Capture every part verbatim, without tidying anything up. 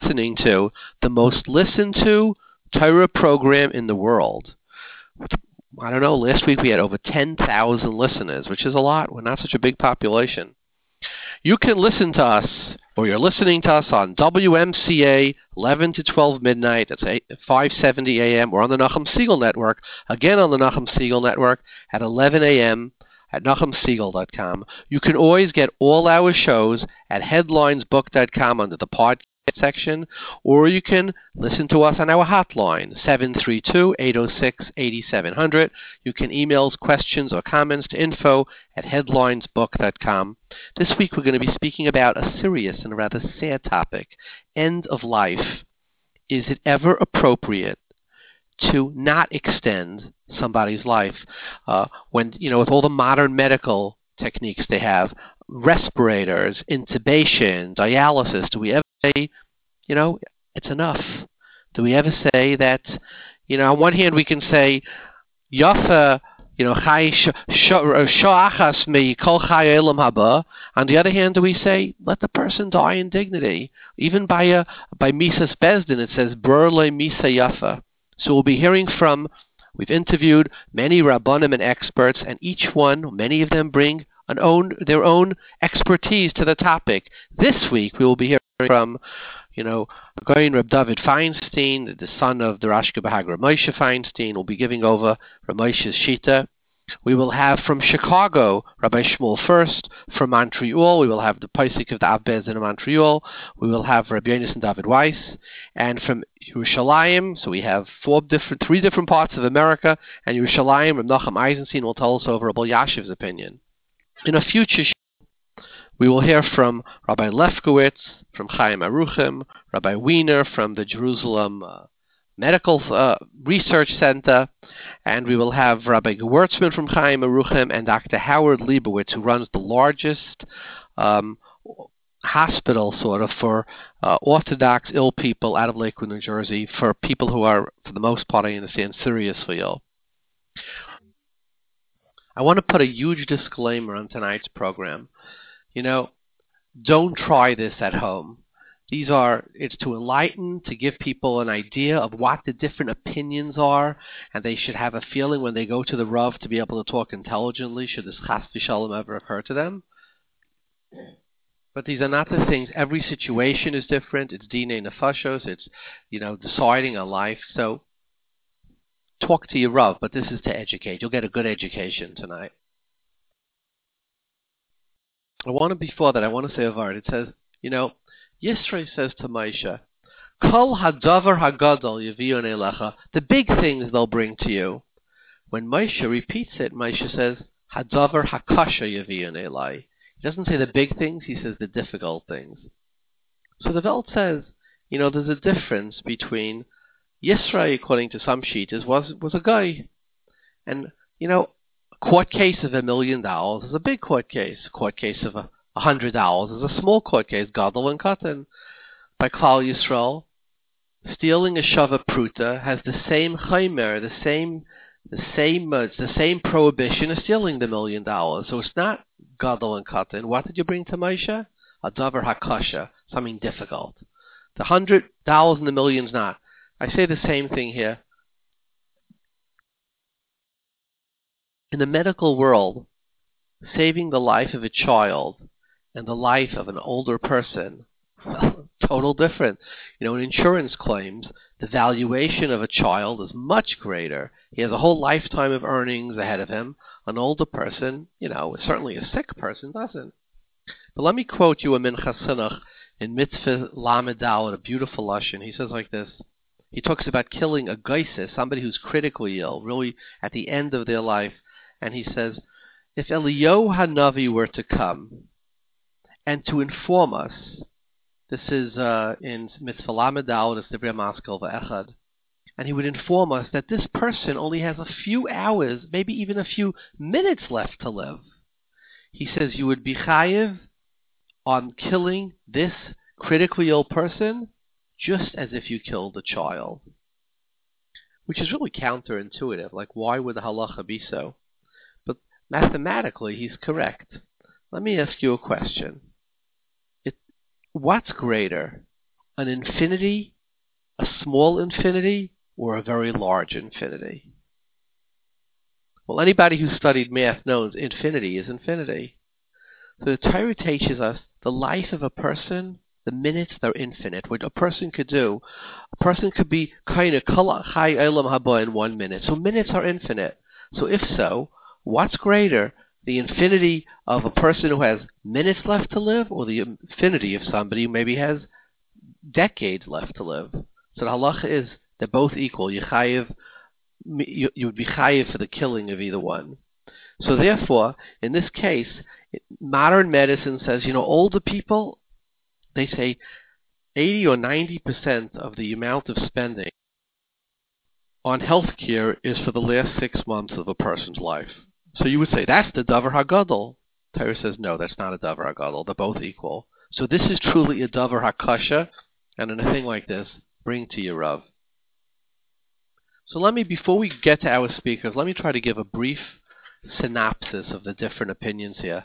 listening to the most listened to Torah program in the world. I don't know, last week we had over ten thousand listeners, which is a lot. We're not such a big population. You can listen to us, or you're listening to us on W M C A eleven to twelve midnight. That's five seventy A M. We're on the Nachum Segal Network. Again on the Nachum Segal Network at eleven A M at nachum segal dot com. You can always get all our shows at headlines book dot com under the podcast section, or you can listen to us on our hotline, seven three two, eight oh six, eight seven zero zero. You can email questions or comments to info at headlines book dot com. This week we're going to be speaking about a serious and rather sad topic, end of life. Is it ever appropriate to not extend somebody's life? Uh, when, you know, with all the modern medical techniques they have, respirators, intubation, dialysis, do we ever say, you know, it's enough? Do we ever say that, you know, on one hand we can say, Yafa, you know, sha'achas mi kol chai elam haba. On the other hand, do we say, let the person die in dignity? Even by a, by Misas Bezdin, it says, Burle Misa Yafa. So we'll be hearing from, we've interviewed many Rabbanim and experts, and each one, many of them bring an own, their own expertise to the topic. This week we will be hearing from, you know, Goyin Reb David Feinstein, the son of the Rashka Bahag Reb Moshe Feinstein, will be giving over Reb Moshe's Shita. We will have from Chicago, Rabbi Shmuel First. From Montreal, we will have the Paisik of the Av Bezdin in Montreal. We will have Rabbi Yonis and David Weiss. And from Yerushalayim, so we have four different, three different parts of America, and Yerushalayim, Reb Nachum Eisenstein will tell us over Rabbi Yashiv's opinion. In a future show, we will hear from Rabbi Lefkowitz, from Chaim Aruchim, Rabbi Wiener from the Jerusalem uh, Medical uh, Research Center, and we will have Rabbi Gewurtzman from Chaim Aruchim and Doctor Howard Leibowitz, who runs the largest um, hospital, sort of, for uh, Orthodox ill people out of Lakewood, New Jersey, for people who are, for the most part, I understand, seriously ill. I want to put a huge disclaimer on tonight's program. You know, don't try this at home. These are, it's to enlighten, to give people an idea of what the different opinions are, and they should have a feeling when they go to the Rav to be able to talk intelligently, should this chas v'shalom ever occur to them. But these are not the things. Every situation is different. It's dinei nefashos. It's, you know, deciding a life. So talk to your Rav, but this is to educate. You'll get a good education tonight. I want to, before that, I want to say a word. It says, you know, Yisro says to Moshe, Kol hadavar hagadol yavion elecha, the big things they'll bring to you. When Moshe repeats it, Moshe says, Hadavar hakasha yavion elai. He doesn't say the big things, he says the difficult things. So the Welt says, you know, there's a difference between Yisro, according to some Shitas, was was a guy. And, you know, a court case of a million dollars is a big court case. A court case of a A hundred dollars is a small court case, Gadol and Katan. By Klal Yisrael, stealing a shava pruta has the same chaymer, the same, the same, uh, it's the same prohibition as stealing the million dollars. So it's not Gadol and Katan. What did you bring to Moshe? A davar hakasha, something difficult. The hundred dollars and the million's not. I say the same thing here. In the medical world, saving the life of a child and the life of an older person, well, total different. You know, in insurance claims, the valuation of a child is much greater. He has a whole lifetime of earnings ahead of him. An older person, you know, certainly a sick person, doesn't. But let me quote you a Minchas Chinuch in Mitzvah Lamed Daled, a beautiful lashon. He says like this. He talks about killing a geisis, somebody who's critically ill, really at the end of their life. And he says, if Eliyahu Hanavi were to come and to inform us, this is uh, in Mitzvah Lamed Daled, it's Divrei Maskel V'Echad, and he would inform us that this person only has a few hours, maybe even a few minutes left to live. He says you would be chayiv on killing this critically ill person just as if you killed a child. Which is really counterintuitive. Like, why would the halacha be so? But mathematically, he's correct. Let me ask you a question. It, what's greater? an infinity, a small infinity, or a very large infinity? Well, anybody who studied math knows infinity is infinity. So the Torah teaches us the life of a person, the minutes, they're infinite. What a person could do, a person could be kind of kol chai olam haba in one minute. So minutes are infinite. So if so, what's greater, the infinity of a person who has minutes left to live, or the infinity of somebody who maybe has decades left to live? So the halacha is they're both equal. You chayiv, you, you would be chayiv for the killing of either one. So therefore, in this case, modern medicine says, you know, older people, they say eighty or ninety percent of the amount of spending on health care is for the last six months of a person's life. So you would say, that's the davar hagadol. Torah says, no, that's not a davar hagadol. They're both equal. So this is truly a davar hakasha, and in a thing like this, bring to your Rav. So let me, before we get to our speakers, let me try to give a brief synopsis of the different opinions here,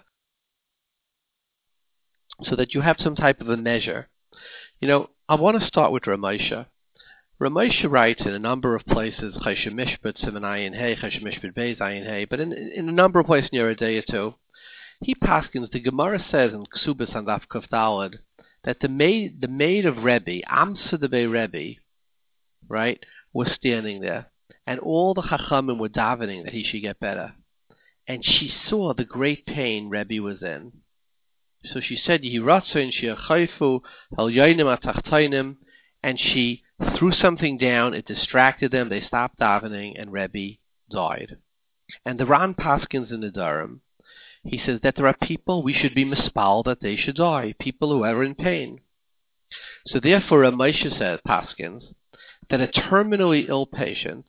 so that you have some type of a measure. You know, I want to start with Ramesha. Ramesha writes in a number of places, Chesed Mishpat, Siman Ayin Hey, Chesed Mishpat Beis Ayin Hey, but in, in a number of places near a day or two, he paskins, the Gemara says in Ksubas and Daf Kuf Daled, that the maid, the maid of Rebbe, Amsa de Bei Rebbe, right, was standing there, and all the Chachamim were davening that he should get better. And she saw the great pain Rebbe was in. So she said, Yihiratzon she'achayfu hal yoinim atachtainim, and she threw something down, it distracted them, they stopped davening, and Rebbe died. And the Ran paskins in the Durham, he says that there are people we should be mispal that they should die, people who are in pain. So therefore, Ramesha says, paskins, that a terminally ill patient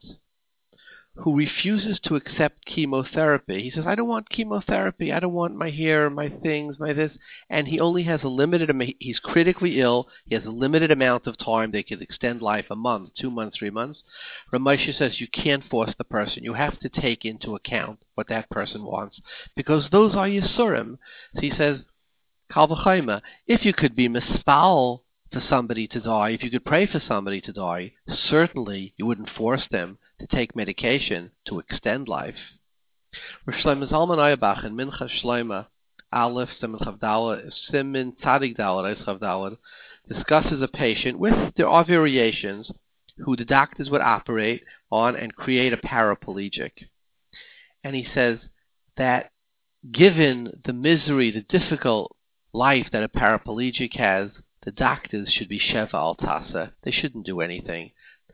who refuses to accept chemotherapy, he says, I don't want chemotherapy, I don't want my hair, my things, my this, and he only has a limited amount, he's critically ill, he has a limited amount of time, they could extend life a month, two months, three months. Ramesha says you can't force the person, you have to take into account what that person wants, because those are Yisurim. So he says, Kal v'chayma, if you could be misfoul for somebody to die, if you could pray for somebody to die, certainly you wouldn't force them to take medication to extend life. Rosh Shlomo Zalman Auerbach in Mincha Shlomo Aleph Simin Chavdalad Simin Tzadik Dalad Eis Chavdalad discusses a patient with, there are variations, who the doctors would operate on and create a paraplegic. And he says that given the misery, the difficult life that a paraplegic has, the doctors should be Sheva al Tasa. They shouldn't do anything.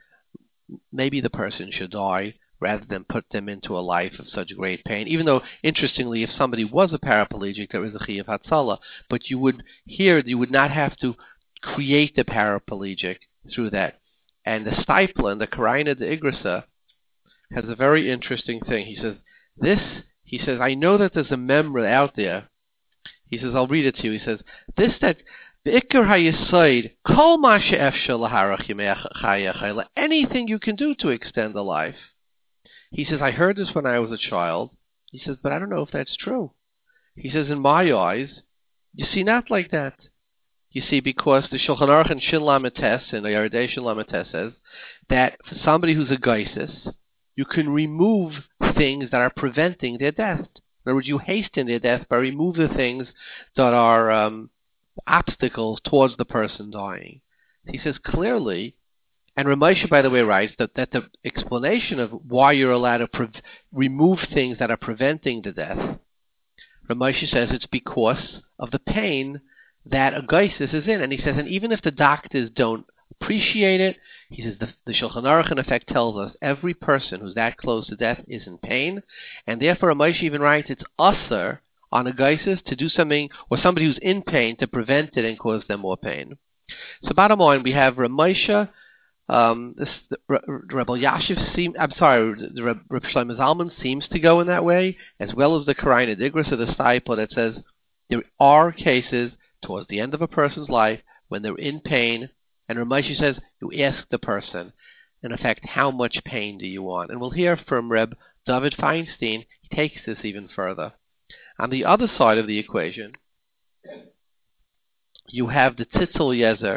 Maybe the person should die rather than put them into a life of such great pain. Even though, interestingly, if somebody was a paraplegic, there is a Chiyuv Hatzalah. But you would here, you would not have to create the paraplegic through that. And the Steipler, the Karaina de Igrasa, has a very interesting thing. He says, this, he says, I know that there's a memra out there. He says, I'll read it to you. He says, this that Be'ikar haYesod, kol ma she'efshar laharach yemei chayach, anything you can do to extend a life. He says, I heard this when I was a child. He says, but I don't know if that's true. He says, in my eyes, you see, not like that. You see, because the Shulchan Aruch and Shin Lamed Tes and the Yardei Shin Lamed Tes says that for somebody who's a geisis, you can remove things that are preventing their death. In other words, you hasten their death by removing the things that are um, obstacles towards the person dying. He says clearly, and Ramesha, by the way, writes that, that the explanation of why you're allowed to pre- remove things that are preventing the death, Ramesha says it's because of the pain that a geisis is in. And he says, and even if the doctors don't appreciate it, he says the, the Shulchan Aruch in effect tells us every person who's that close to death is in pain, and therefore Ramesha even writes it's usher on a geisis to do something, or somebody who's in pain, to prevent it and cause them more pain. So bottom line, we have Ramesha, um, this, the, Rebbe Yashiv seem, I'm sorry, the Reb, Reb Shlomo Zalman seems to go in that way, as well as the Karaina Digras of the Steipler that says there are cases towards the end of a person's life when they're in pain, and Ramesha says you ask the person, in effect, how much pain do you want? And we'll hear from Reb David Feinstein. He takes this even further. On the other side of the equation, you have the Tzitzel Yezer,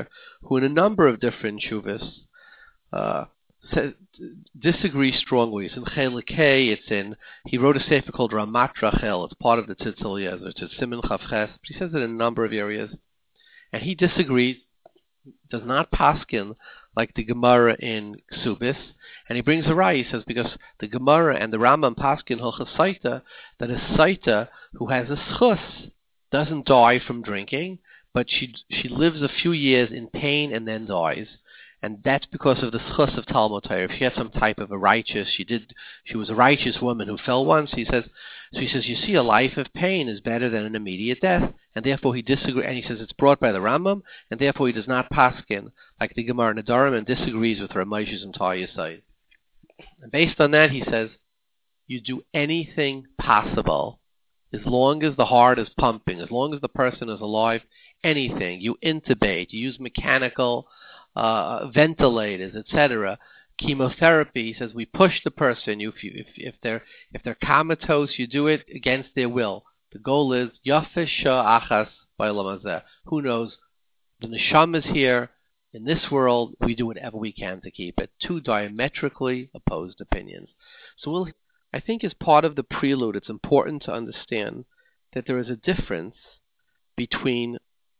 who in a number of different shuvas uh, says, disagree strongly. It's in Chelik K, it's in, he wrote a sefer called Ramat Rachel, it's part of the Tzitz Eliezer, it's a Siman Chavches, but he says it in a number of areas. And he disagrees, does not paskin like the Gemara in Ksubis, and he brings a raya. He says because the Gemara and the Rambam paskin Hilchos Saita that a Saita who has a schus doesn't die from drinking, but she she lives a few years in pain and then dies, and that's because of the schus of Talmud Torah. If she had some type of a righteous, she did she was a righteous woman who fell once. He says so. He says you see, a life of pain is better than an immediate death. And therefore he disagrees, and he says it's brought by the Rambam, and therefore he does not paskin like the Gemara Nedarim and disagrees with Ramesh's entire side. And based on that, he says you do anything possible as long as the heart is pumping, as long as the person is alive. Anything you intubate, you use mechanical uh, ventilators, et cetera. Chemotherapy, he says we push the person. You, if, you, if, if they're if they're comatose, you do it against their will. The goal is Yafeh Shah Achas Ba'olam Hazeh. Who knows? The neshama is here in this world. We do whatever we can to keep it. Two diametrically opposed opinions. So we'll, I think, as part of the prelude, it's important to understand that there is a difference between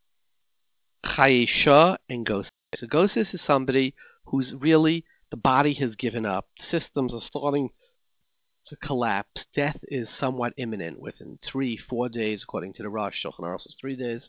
Chayesha and Ghosis. So Ghosis is somebody who's really, the body has given up. Systems are starting to collapse. Death is somewhat imminent within three, four days, according to the Rosh. Shulchan Aruch says three days.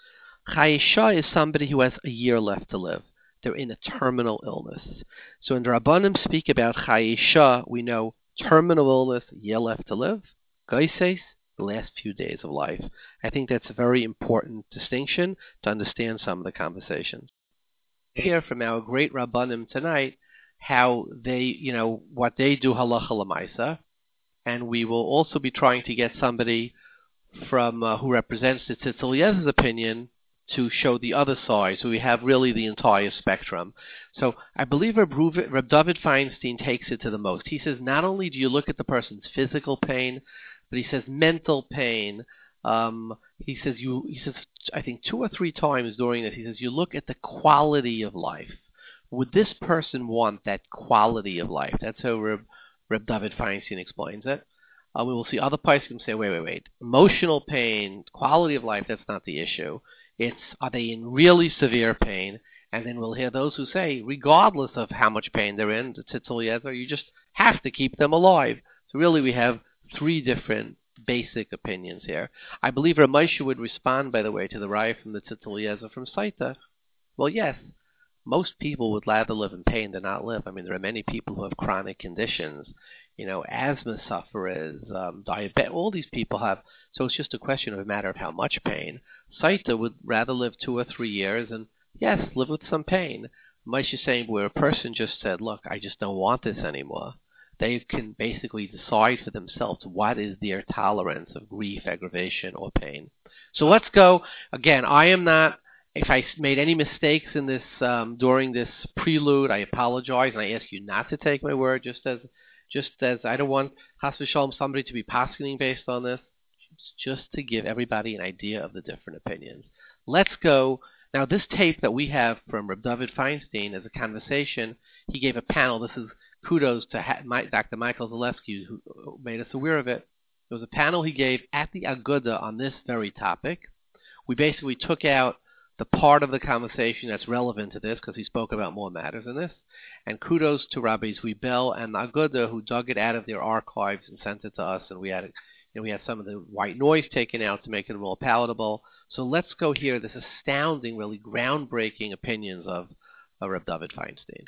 Chayesha is somebody who has a year left to live. They're in a terminal illness. So when the Rabbanim speak about Chayesha, we know terminal illness, a year left to live. Geises, the last few days of life. I think that's a very important distinction to understand some of the conversations. Hear from our great Rabbanim tonight how they, you know, what they do halacha l'maisa, and we will also be trying to get somebody from uh, who represents the Tzitz Eliezer's opinion to show the other side. So we have really the entire spectrum. So I believe Reb, Reb David Feinstein takes it to the most. He says not only do you look at the person's physical pain, but he says mental pain. Um, he says you. He says I think two or three times during this. He says you look at the quality of life. Would this person want that quality of life? That's how Reb, Reb David Feinstein explains it. Uh, we will see other poskim say, wait, wait, wait. Emotional pain, quality of life, that's not the issue. It's, are they in really severe pain? And then we'll hear those who say, regardless of how much pain they're in, the Tzitz Eliezer, you just have to keep them alive. So really we have three different basic opinions here. I believe Ramesha would respond, by the way, to the raya from the Tzitz Eliezer from Saita. Well, yes. Most people would rather live in pain than not live. I mean, there are many people who have chronic conditions, you know, asthma sufferers, um, diabetes, all these people have. So it's just a question of a matter of how much pain. Saita would rather live two or three years and, yes, live with some pain. Moshe is saying where a person just said, look, I just don't want this anymore. They can basically decide for themselves what is their tolerance of grief, aggravation, or pain. So let's go. Again, I am not... If I made any mistakes in this um, during this prelude, I apologize, and I ask you not to take my word. Just as, just as I don't want Chas v'Shalom somebody to be paskening based on this, just to give everybody an idea of the different opinions. Let's go now. This tape that we have from Reb David Feinstein is a conversation. He gave a panel. This is kudos to ha- my, Doctor Michael Zalewski, who made us aware of it. There was a panel he gave at the Aguda on this very topic. We basically took out the part of the conversation that's relevant to this, because he spoke about more matters than this. And kudos to Rabbi Zvi Bell and Aguda, who dug it out of their archives and sent it to us, and we had, you know, we had some of the white noise taken out to make it more palatable. So let's go hear this astounding, really groundbreaking opinions of, of Reb David Feinstein.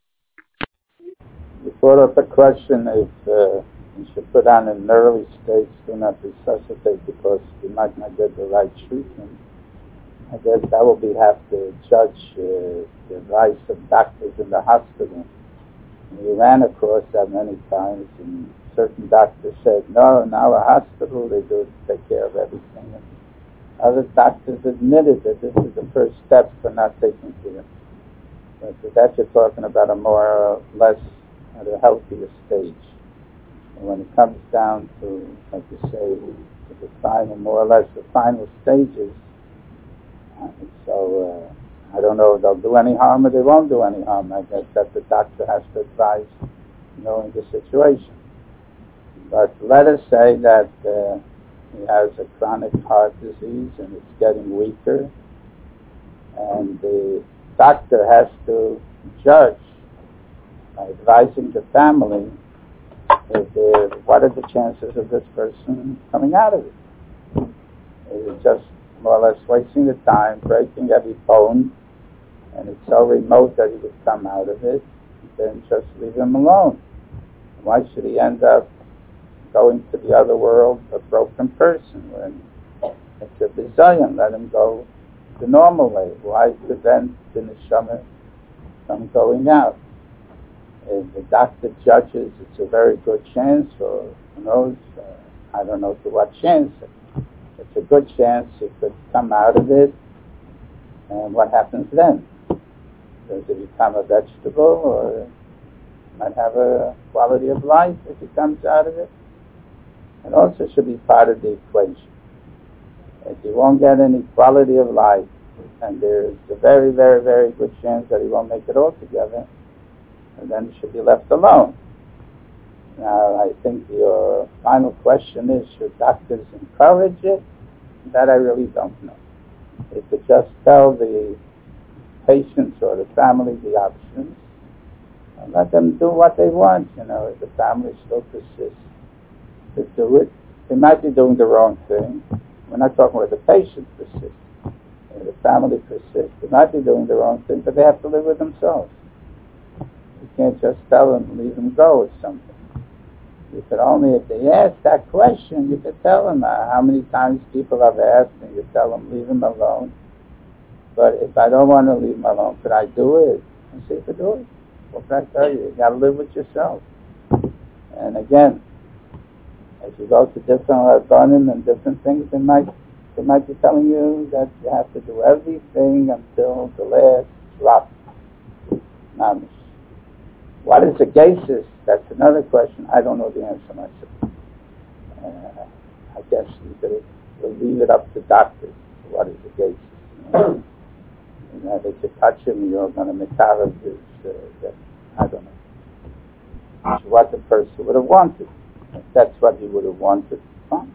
You brought up a question if uh, you should put on in an early stage, do not resuscitate because you might not get the right treatment. I guess that will be have to judge uh, the advice of doctors in the hospital. And we ran across that many times, and certain doctors said, no, in our hospital they do take care of everything. And other doctors admitted that this is the first step for not taking care. But that you're talking about a more or less at a healthier stage. And when it comes down to, like you say, to the final, more or less the final stages, Uh, so uh, I don't know if they'll do any harm or they won't do any harm. I guess that the doctor has to advise, knowing the situation. But let us say that uh, he has a chronic heart disease and it's getting weaker, and the doctor has to judge by advising the family if the, what are the chances of this person coming out of it. Is it just more or less wasting the time, breaking every bone, and it's so remote that he could come out of it, then just leave him alone. Why should he end up going to the other world a broken person when it's a bizayon? Let him go the normal way. Why prevent the neshama from going out? If the doctor judges it's a very good chance, or who knows, uh, I don't know to what chance, it's a good chance he could come out of it, and what happens then? Does he become a vegetable, or might have a quality of life if he comes out of it? It also should be part of the equation. If he won't get any quality of life, and there's a very, very, very good chance that he won't make it altogether, and then he should be left alone. Now, I think your final question is, should doctors encourage it? That I really don't know. They could just tell the patients or the family the options and let them do what they want. You know, if the family still persists to do it, they might be doing the wrong thing. We're not talking about the patient persists. If the family persists, they might be doing the wrong thing, but they have to live with themselves. You can't just tell them, leave them go or something. You could only, if they ask that question, you could tell them. Uh, how many times people have asked and you tell them, leave them alone. But if I don't want to leave them alone, could I do it? I say, you could do it. What can I tell you? You got to live with yourself. And again, as you go to different rabbanim and different things, they might, they might be telling you that you have to do everything until the last drop. Mamish. What is the gesis? That's another question. I don't know the answer myself. Uh, I guess we could we'll leave it up to doctors. What is the gesis? You know? You know, they could touch him, you're going to make out of this. Uh, I don't know. It's what the person would have wanted. If that's what he would have wanted, fine.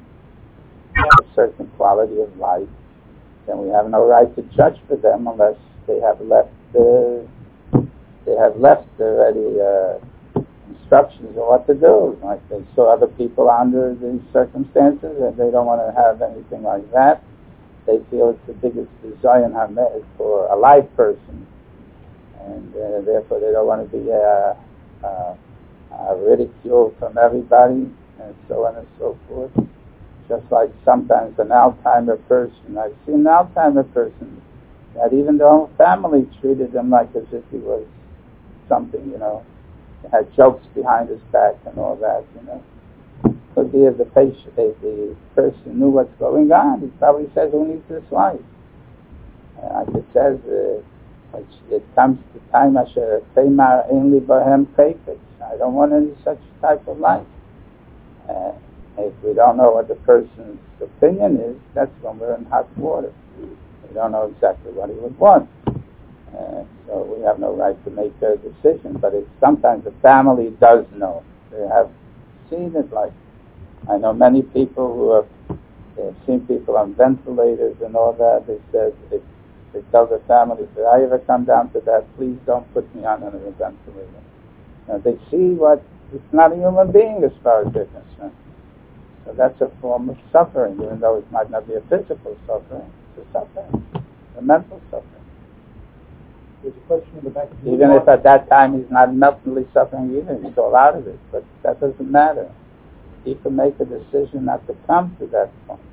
A certain quality of life, then we have no right to judge for them unless they have left the. They have left already uh, instructions on what to do. Like they saw other people under these circumstances, and they don't want to have anything like that. They feel it's the biggest desire in Hamed for a live person, and uh, therefore they don't want to be uh, uh, uh, ridiculed from everybody, and so on and so forth. Just like sometimes an Alzheimer person, I've seen an Alzheimer person that even the whole family treated him like as if he was something, you know, had jokes behind his back and all that, you know. Could be if the patient, if the person knew what's going on, he probably says, who needs this life? Uh, like it says, uh, it, it comes to time, Asher Teimar Einli Bohem Kefetz. I don't want any such type of life. Uh, if we don't know what the person's opinion is, that's when we're in hot water. We don't know exactly what he would want. Uh, so we have no right to make a decision, but it's sometimes the family does know. They have seen it. Like I know many people who have, they have seen people on ventilators and all that. They said they, they tell the family, if I ever come down to that, please don't put me on a ventilator. Now, they see what it's not a human being as far as they're concerned. So that's a form of suffering, even though it might not be a physical suffering. It's a suffering, a mental suffering. There's a question in the back. Even if at that time he's not mentally suffering either, he's all out of it. But that doesn't matter. He can make a decision not to come to that point.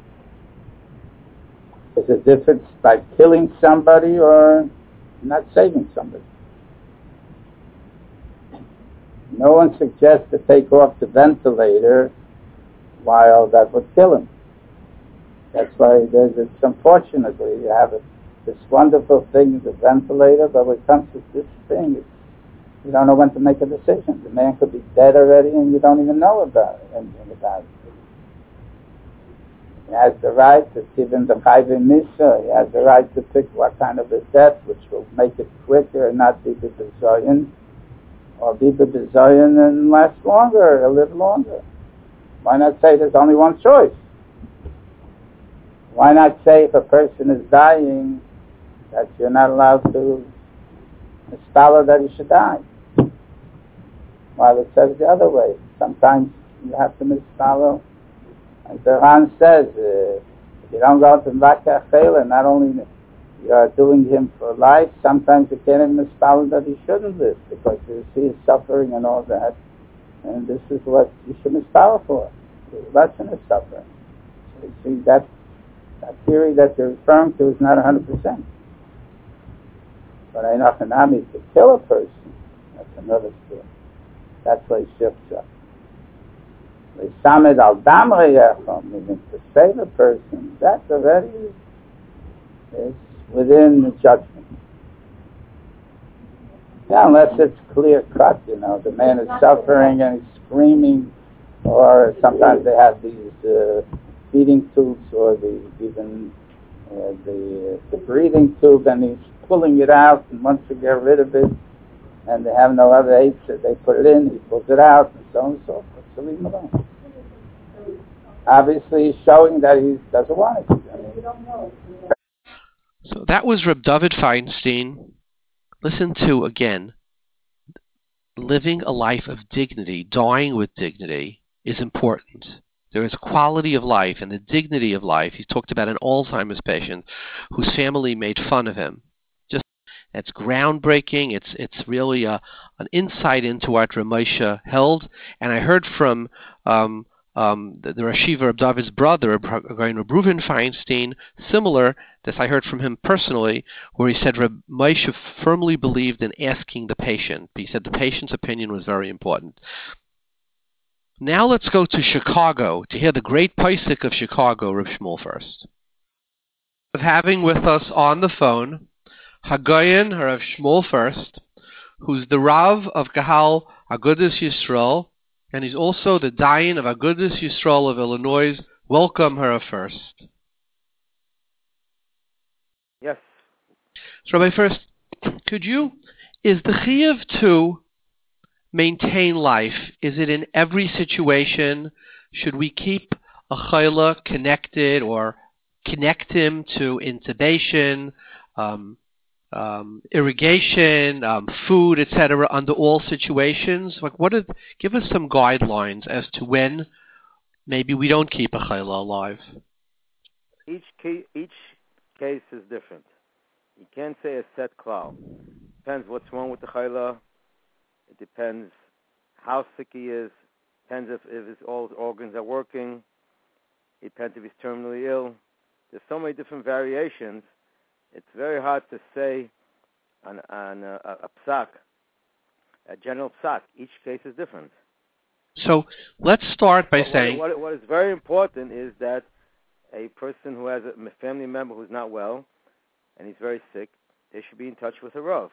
There's a difference by killing somebody or not saving somebody. No one suggests to take off the ventilator while that would kill him. That's why there's, it's unfortunately, you have a this wonderful thing, the ventilator, but when it comes to this thing, it's, you don't know when to make a decision. The man could be dead already and you don't even know about it, anything about it. He has the right to even the Chayvim Misa. He has the right to pick what kind of a death which will make it quicker and not be the Bezoyan, or be the Bezoyan and last longer, or live longer. Why not say there's only one choice? Why not say if a person is dying that you're not allowed to misspell that he should die? While it says the other way. Sometimes you have to misspell. As the Ran says, uh, if you don't go to Vakar Chela, not only you are doing him for life, sometimes you can't even misspell that he shouldn't live, because you see his suffering and all that. And this is what you should misspell for. The lesson is suffering. So you see, that, that theory that you're referring to is not one hundred percent. But Einachanami, to kill a person, that's another story. That's why Shifcha. They summit al dam reyechom, meaning to save a person, that already is within the judgment. Yeah, unless it's clear cut, you know, the man is suffering and he's screaming, or sometimes they have these uh, feeding tubes, or the even uh, the the breathing tube, and he's pulling it out and wants to get rid of it, and they have no other aids, so they put it in, he pulls it out, and so on and so forth. So leave him alone. Obviously, he's showing that he doesn't want it. I mean, so that was Reb David Feinstein. Listen to, again, living a life of dignity, dying with dignity, is important. There is quality of life and the dignity of life. He talked about an Alzheimer's patient whose family made fun of him. Just It's groundbreaking. It's it's really a, an insight into what Ramesha held. And I heard from um, um, the, the Rashiva of David's brother, Reb Reuven Feinstein, similar. This I heard from him personally, where he said Reb Moshe firmly believed in asking the patient. He said the patient's opinion was very important. Now let's go to Chicago to hear the great Paisik of Chicago, Reb Shmuel first. Of having with us on the phone Hagoyin Rav Shmuel first, who's the Rav of Kahal Agudas Yisrael, and he's also the Dayan of Agudas Yisrael of Illinois. Welcome, Rav first. Yes. So, Rabbi, first, could you, is the chiyuv to maintain life, is it in every situation? Should we keep a chayla connected or connect him to intubation, um, um, irrigation, um, food, et cetera, under all situations? Like, what? Are, give us some guidelines as to when maybe we don't keep a chayla alive. Each case, each case is different. You can't say a set cloud. Depends what's wrong with the chayla. It depends how sick he is. Depends if, if his, all his organs are working. It depends if he's terminally ill. There's so many different variations. It's very hard to say on, on a, a psak, a general psak. Each case is different. So let's start by but saying... What, what, what is very important is that a person who has a family member who's not well and he's very sick, they should be in touch with a Rav.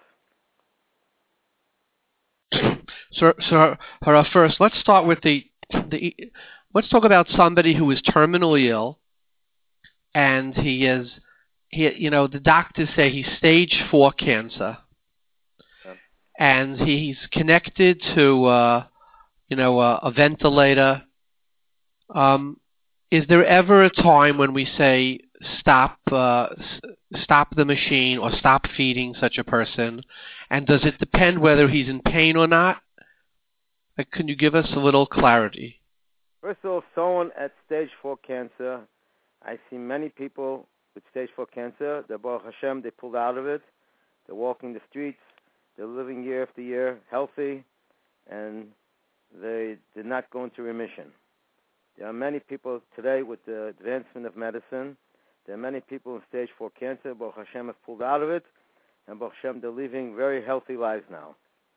So, so Hara, first, let's start with the, the. Let's talk about somebody who is terminally ill, and he is, he, you know, the doctors say he's stage four cancer, yeah. and he's connected to, uh, you know, a, a ventilator. Um, is there ever a time when we say stop, uh, s- stop the machine or stop feeding such a person? And does it depend whether he's in pain or not? Like, can you give us a little clarity? First of all, someone at stage four cancer, I see many people with stage four cancer. The Baruch Hashem, they pulled out of it. They're walking the streets. They're living year after year, healthy, and they did not go into remission. There are many people today with the advancement of medicine. There are many people in stage four cancer. Baruch Hashem have pulled out of it, and Baruch Hashem, they're living very healthy lives now.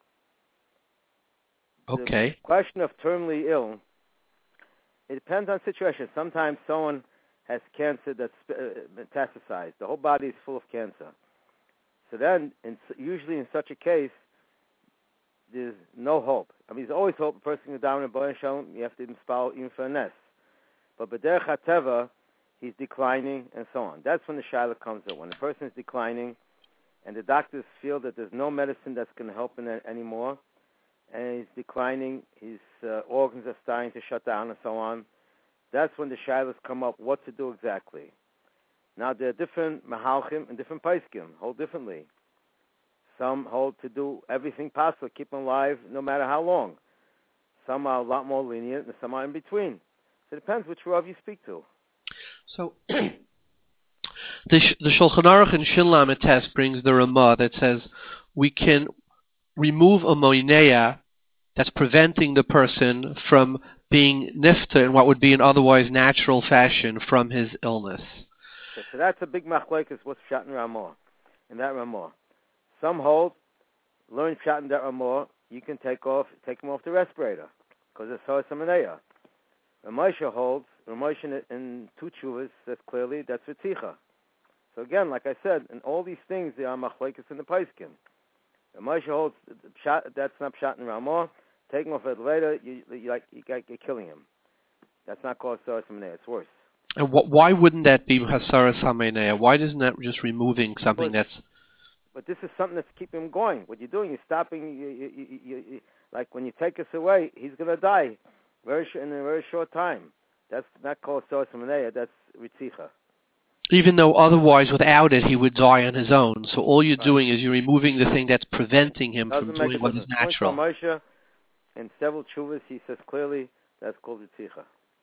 Okay. The question of terminally ill, it depends on situation. Sometimes someone has cancer that's metastasized. The whole body is full of cancer. So then, in, usually in such a case, there's no hope. I mean, there's always hope. A person can down in Baruch Hashem, you have to even spell even for a nest. But B'derech HaTeva, he's declining, and so on. That's when the shaila comes in. When the person is declining, and the doctors feel that there's no medicine that's going to help him anymore, and he's declining, his uh, organs are starting to shut down, and so on. That's when the shilas come up, what to do exactly. Now, there are different mahalchim and different paiskim, hold differently. Some hold to do everything possible, keep him alive no matter how long. Some are a lot more lenient, and some are in between. So it depends which Rav you speak to. So, the, the Shulchan Aruch in Shin Lamed Tes brings the Ramah that says we can remove a moineya that's preventing the person from being nifta in what would be an otherwise natural fashion from his illness. Okay, so that's a big machlokes what's Pshat and Ramah, in that Ramah. Some hold, learn Pshat and that Ramah, you can take off, take him off the respirator, because it's Sohas HaManeya. Ramosha holds, Ramosha in two Chuvas, that's clearly, that's Ritzicha. So again, like I said, in all these things, there are machlokes in the Paiskim. Ramosha holds, pshat, that's not Pshat and Ramah, taking off it later, you, you, like, you, you're killing him. That's not called Sohas HaManeya, it's worse. And what, why wouldn't that be Hasaras HaManeya? Why isn't that just removing something but, that's... But this is something that's keeping him going. What you're doing, you're stopping, you, you, you, you, you, like when you take us away, he's going to die very sh- in a very short time. That's not called Sohas HaManeya, that's Ritzicha. Even though otherwise, without it, he would die on his own. So all you're right. doing is you're removing the thing that's preventing him Doesn't from doing what is natural. Moshe, in several Chuvas, he says clearly that's called Ritzicha.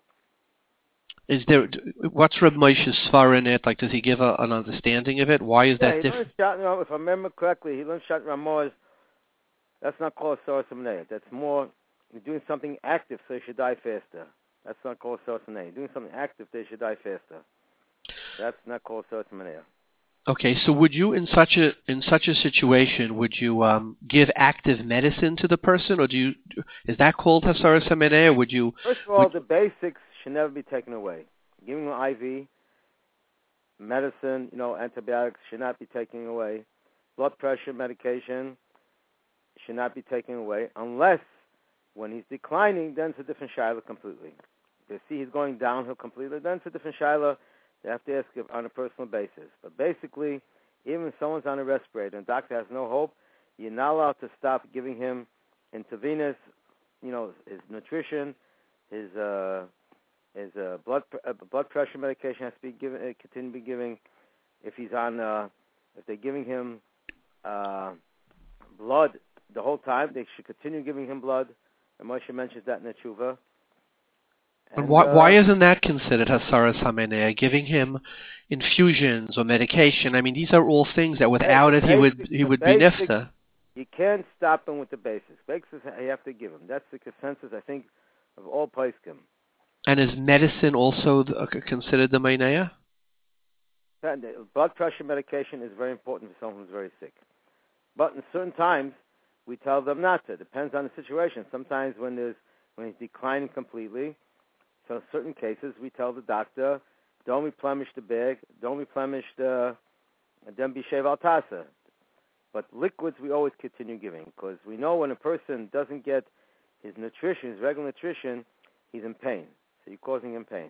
Is there, what's Reb Moshe's svar in it? Like, does he give a, an understanding of it? Why is yeah, that he different? learns Shat, if I remember correctly, he learns Shat Ramaz. That's not called Sohas HaManeya. That's more, you're doing something active so you should die faster. That's not called Sohas HaManeya. You're doing something active so you should die faster. That's not called Sohas HaManeya. Okay, so would you, in such a in such a situation, would you um, give active medicine to the person, or do you? Is that called Hasaras HaManeya, or would you? First of all, would, the basics should never be taken away. Giving an I V, medicine, you know, antibiotics should not be taken away. Blood pressure medication should not be taken away, unless when he's declining, then it's a different shaila completely. If you see he's going downhill completely, then it's a different shaila. They have to ask it on a personal basis. But basically, even if someone's on a respirator and the doctor has no hope, you're not allowed to stop giving him intravenous, you know, his nutrition, his uh, his uh, blood uh, blood pressure medication has to be given, uh, continue to be giving. If he's on, uh, if they're giving him uh, blood the whole time, they should continue giving him blood. And Moshe mentions that in the tshuva. And why, uh, why isn't that considered Hasaras HaManeya? Giving him infusions or medication. I mean, these are all things that without the it, he would basic- he the would be basic- nifta. You can't stop him with the basics. Basics you have to give him. That's the consensus, I think, of all Paiskim. And is medicine also the, uh, considered the Maineya? Blood pressure medication is very important for someone who's very sick. But in certain times, we tell them not to. Depends on the situation. Sometimes when there's when he's declining completely, so in certain cases, we tell the doctor, don't replenish the bag, don't replenish the, don't be shev al tasa. But liquids we always continue giving, because we know when a person doesn't get his nutrition, his regular nutrition, he's in pain. So you're causing him pain.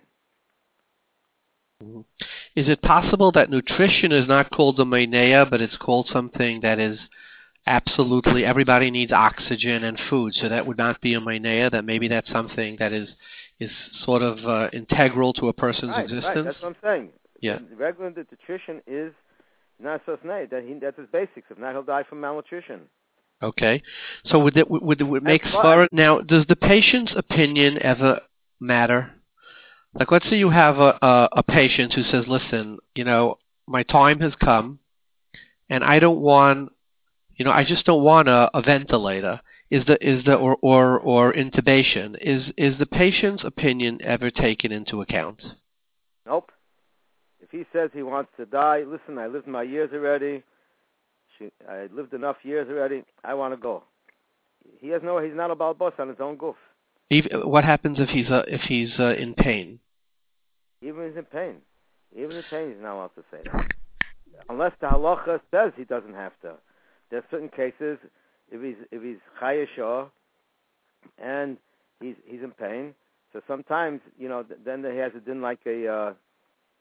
Mm-hmm. Is it possible that nutrition is not called the Maineya, but it's called something that is absolutely, everybody needs oxygen and food, so that would not be a Maineya, that maybe that's something that is is sort of uh, integral to a person's right, existence? Right, that's what I'm saying. Yeah. The regular nutrition is not so snake. That he, that's his basics. If not, he'll die from malnutrition. Okay. So would it, would it, would it make That's Svara... Now, does the patient's opinion ever matter? Like, let's say you have a, a, a patient who says, listen, you know, my time has come, and I don't want, you know, I just don't want a, a ventilator. Is the is the or, or or intubation? Is is the patient's opinion ever taken into account? Nope. If he says he wants to die, listen, I lived my years already. She, I lived enough years already. I want to go. He has no. He's not a bal boss on his own goof. Even, what happens if he's uh, if he's uh, in pain? Even if he's in pain. Even in pain, he's not allowed to say that. Unless the halacha says he doesn't have to. There are certain cases. If he's if he's chayeshah and he's he's in pain, so sometimes you know then he has a din like a uh,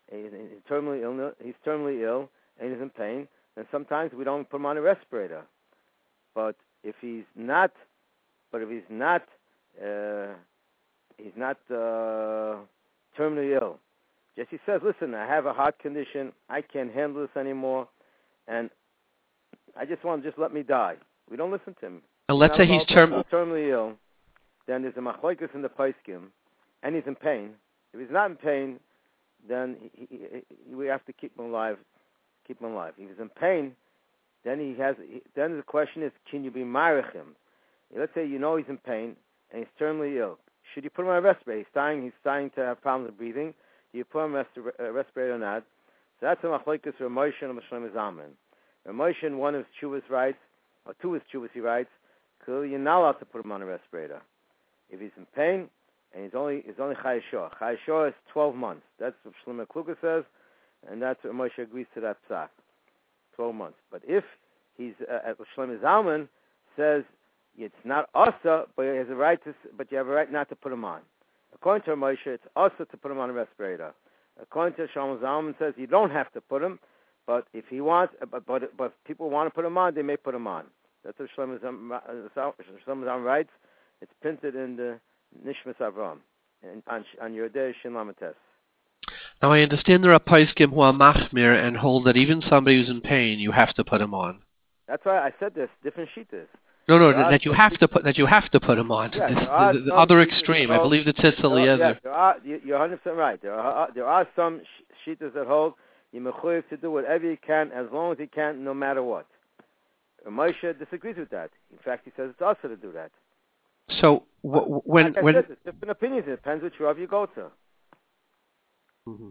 he's, he's terminally ill, he's terminally ill, and he's in pain, then sometimes we don't put him on a respirator. But if he's not, but if he's not, uh, he's not uh, terminally ill. Jesse says, "Listen, I have a heart condition. I can't handle this anymore, and I just want to just let me die." We don't listen to him. And let's say he's term- terminally ill. Then there's a machlokes in the poskim, and he's in pain. If he's not in pain, then he, he, he, we have to keep him alive. Keep him alive. If he's in pain, then he has. He, then the question is, can you be marich him? Let's say you know he's in pain and he's terminally ill. Should you put him on a respirator? He's dying. He's starting to have problems with breathing. Do you put him on a respirator or not? So that's a machlokes for Moshe and Shlomo Zalman. Moshe, in one of his chuvas writes, or two of his chuvas he writes, clearly you're not allowed to put him on a respirator. If he's in pain and he's only he's only chayeshor. Chayeshor is twelve months. That's what Shlomo Kluger says, and that's what Moshe agrees to that psak. Twelve months. But if he's uh, Shlomo Zalman says it's not asa, but he has a right to, but you have a right not to put him on. According to Moshe, it's asa to put him on a respirator. According to Shlomo Zalman, says you don't have to put him, but if he wants, but but, but if people want to put him on, they may put him on. That's what Shlomo Zalman writes. It's printed in the Nishmas Avram on on Yodei Shin Lamates. Now I understand there are poskim who are machmir and hold that even somebody who's in pain, you have to put him on. That's why I said this. Different shittas. No, no, that, that you have to put that you have to put him on. Yeah, this, the, the other extreme, I believe it's Tzitz Eliezer. Yes, there are. You're one hundred percent right. There are there are some shittas that hold you mechuyev to do whatever you can as long as you can, no matter what. Moshe disagrees with that. In fact, he says it's also to do that. So w- when like I when said, it's different opinions. It depends which Rav you go to. Mm-hmm.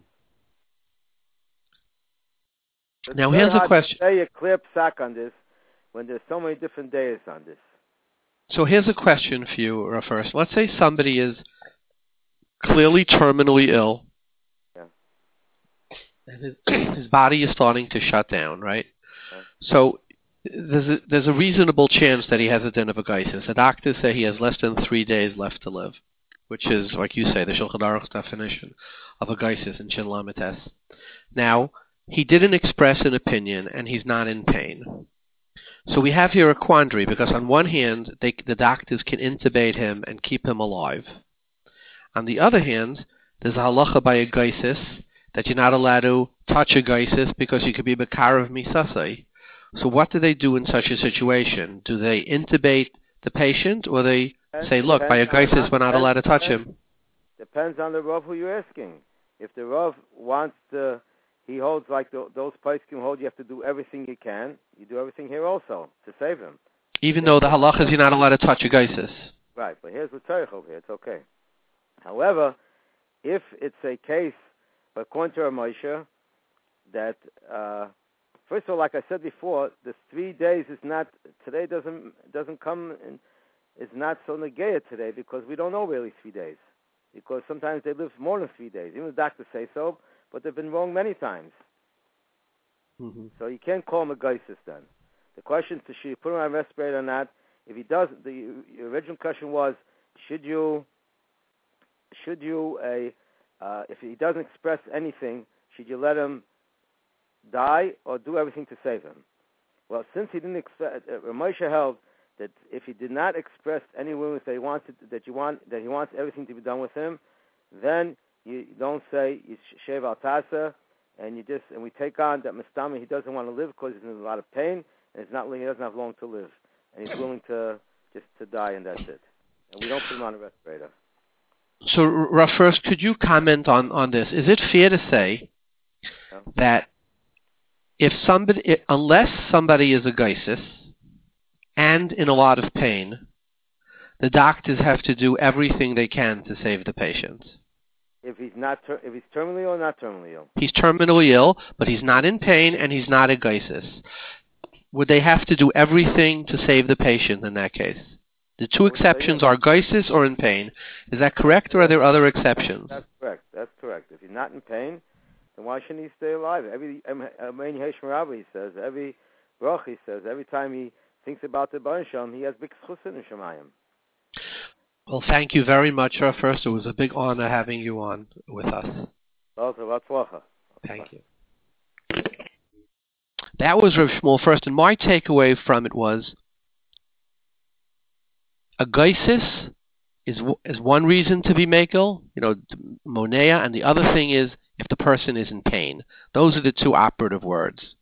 Now here's a question. Say a clear psak on this when there's so many different days on this. So here's a question for you, Rav first. Let's say somebody is clearly terminally ill, yeah. and his, his body is starting to shut down, right? Yeah. So there's a, there's a reasonable chance that he has a din of a geisis. The doctors say he has less than three days left to live, which is, like you say, the Shulchan Aruch's definition of a geisis in Shin Lamed. Now, he didn't express an opinion, and he's not in pain. So we have here a quandary, because on one hand, they, the doctors can intubate him and keep him alive. On the other hand, there's a halacha by a geisis that you're not allowed to touch a geisis because you could be Bekarav Misasai. So what do they do in such a situation? Do they intubate the patient, or they depends, say, look, by a geisis, we're not allowed to touch depends, him? Depends on the Rav who you're asking. If the Rav wants to, he holds like the, those poskim hold, you have to do everything you can. You do everything here also to save him. Even though the halacha is you're not allowed to touch a geisis. Right, but here's the tzarich over here. It's okay. However, if it's a case, according to Moshe, that uh, first of all, like I said before, the three days is not today. Doesn't doesn't come. In, is not so negaya today because we don't know really three days. Because sometimes they live more than three days. Even the doctors say so, but they've been wrong many times. Mm-hmm. So you can't call him a geisis then. The question is, should you put him on a respirator or not? If he doesn't, the original question was, should you, should you, a, uh, if he doesn't express anything, should you let him die or do everything to save him? Well, since he didn't express, uh, Moshe held that if he did not express any willingness that he wanted, that you want, that he wants everything to be done with him, then you don't say you shev al tasa, and you just and we take on that mistama he doesn't want to live because he's in a lot of pain and it's not he doesn't have long to live and he's willing to just to die and that's it. And we don't put him on a respirator. So, Rav, first, could you comment on, on this? Is it fair to say yeah. that if somebody, unless somebody is a geisis and in a lot of pain, the doctors have to do everything they can to save the patient? If he's not, ter- if he's terminally ill or not terminally ill? He's terminally ill, but he's not in pain and he's not a geisis. Would they have to do everything to save the patient in that case? The two exceptions are geisis or in pain. Is that correct, or are there other exceptions? That's correct. That's correct. If he's not in pain, then why shouldn't he stay alive? Every Amen Yeshua Rabbi, he says, every brach, he says, every time he thinks about the Baruch Shem, he has big chusin in Shemayim. Well, thank you very much, Rav. First, it was a big honor having you on with us. Also, Thank you. That was Rav Shmuel first, and my takeaway from it was a geisis is is one reason to be makel, you know, monea, and the other thing is if the person is in pain. Those are the two operative words.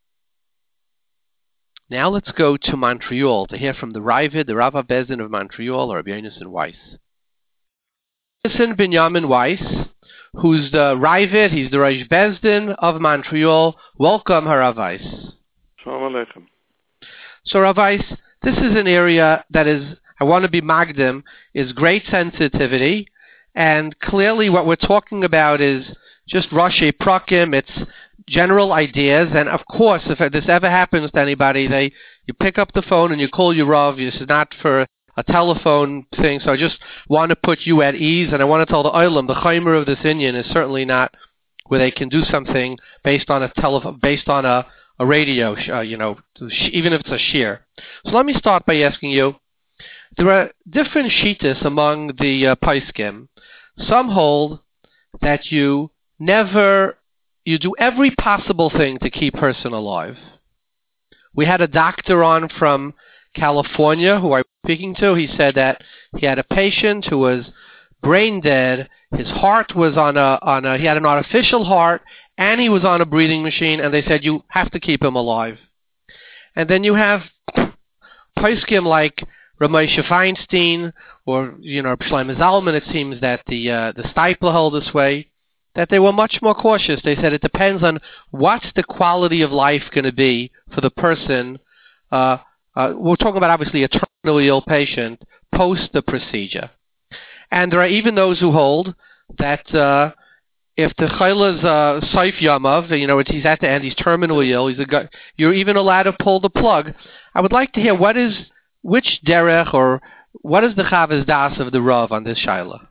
Now let's go to Montreal to hear from the Ravid, the Rav Bezdin of Montreal, or Rabbi Yonason Weiss. Yonason Binyamin Weiss, who's the Ravid, he's the Rav Bezdin of Montreal. Welcome, Harav Weiss. Shalom Aleichem. So, Rav Weiss, this is an area that is, I want to be magdim, is great sensitivity, and clearly what we're talking about is just Rashi Prakim, it's general ideas, and of course, if this ever happens to anybody, they you pick up the phone and you call your Rav. This is not for a telephone thing, so I just want to put you at ease, and I want to tell the Olam, the Chaimer of this Inyan is certainly not where they can do something based on a telephone, based on a, a radio, uh, you know, even if it's a shear. So let me start by asking you, there are different shittas among the uh, Paiskim. Some hold that you never, you do every possible thing to keep person alive. We had a doctor on from California who I was speaking to. He said that he had a patient who was brain dead. His heart was on a, on a, he had an artificial heart, and he was on a breathing machine, and they said you have to keep him alive. And then you have Paiskim like Ramosha Feinstein, or, you know, Shlomo Zalman, it seems that the uh, the Steipler held this way, that they were much more cautious. They said it depends on what's the quality of life going to be for the person. Uh, uh, we're talking about, obviously, a terminally ill patient post the procedure. And there are even those who hold that uh, if the chayla's uh, Saif Yamav, you know, he's at the end, he's terminally ill, he's a guy, you're even allowed to pull the plug. I would like to hear what is... Which derech, or what is the Chavas Das of the Rav on this shaila?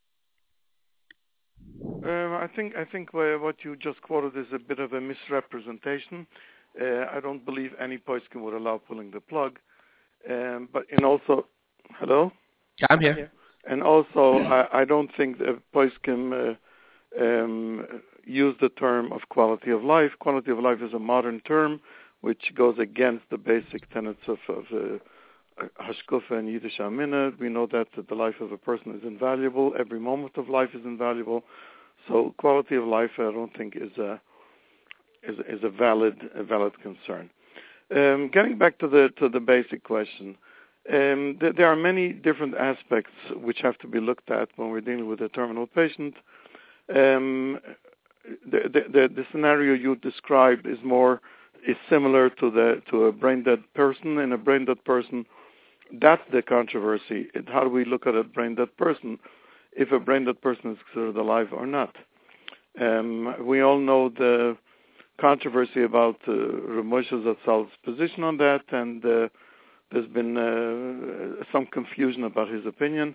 Um, I think I think what you just quoted is a bit of a misrepresentation. Uh, I don't believe any poskim would allow pulling the plug. Um, but and also, hello. Yeah, I'm here. And also, I, I don't think that poskim uh, um, use the term of quality of life. Quality of life is a modern term which goes against the basic tenets of. of uh, Hashkufa and Yiddish Amina. We know that the life of a person is invaluable. Every moment of life is invaluable. So quality of life, I don't think, is a is, is a valid a valid concern. Um, getting back to the to the basic question, um, th- there are many different aspects which have to be looked at when we're dealing with a terminal patient. Um, the, the, the the scenario you described is more is similar to the to a brain dead person. In a brain dead person, that's the controversy. How do we look at a brain dead person? If a brain dead person is considered alive or not? Um, we all know the controversy about uh, Rav Moshe Zatzal's position on that, and uh, there's been uh, some confusion about his opinion.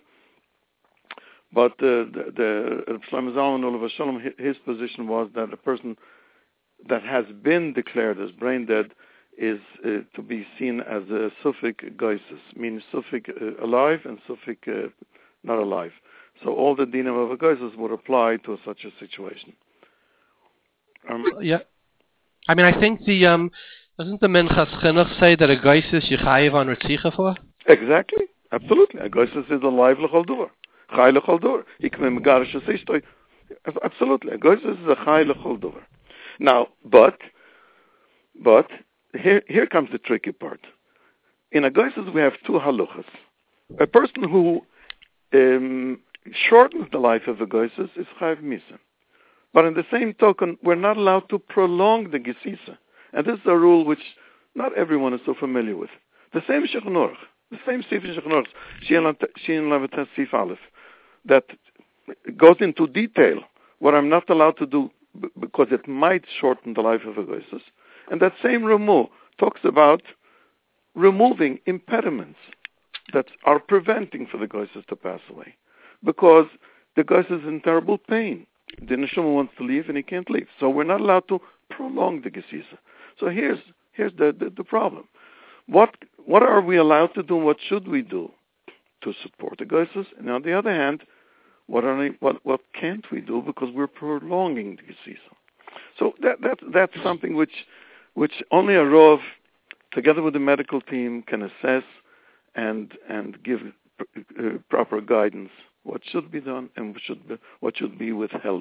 But uh, the, the Shlomo Zalman Olav Shalom, his position was that a person that has been declared as brain dead is uh, to be seen as a sufik geisus, meaning sufik uh, alive and sufik uh, not alive. So all the dinim of a geisus would apply to such a situation. Um, yeah, I mean, I think the um, doesn't the Minchas Chinuch say that a geisus you chayiv on retzicha for? Exactly, absolutely. A geisus is alive l'chol dur, chay l'chol dur. Ikmem garish asishtoi. Absolutely, a geisus is a chay l'chol dur. Now, but, but, here here comes the tricky part. In a geisus we have two haluchas. A person who um, shortens the life of a geisus is chayiv misa. But in the same token, we're not allowed to prolong the gesisa. And this is a rule which not everyone is so familiar with. The same Shulchan Aruch, the same Sefer Shulchan Aruch, Shin Levites Sif Aleph, that goes into detail what I'm not allowed to do because it might shorten the life of a geisus. And that same Ramu talks about removing impediments that are preventing for the geisus to pass away. Because the geisus is in terrible pain. The neshama wants to leave and he can't leave. So we're not allowed to prolong the gesisa. So here's here's the, the, the problem. What what are we allowed to do and what should we do to support the geisus? And on the other hand, what are what what can't we do because we're prolonging the gesisa? So that, that, that's something which, which only a Rov, together with the medical team, can assess and and give uh, proper guidance. What should be done and what should be, what should be withheld.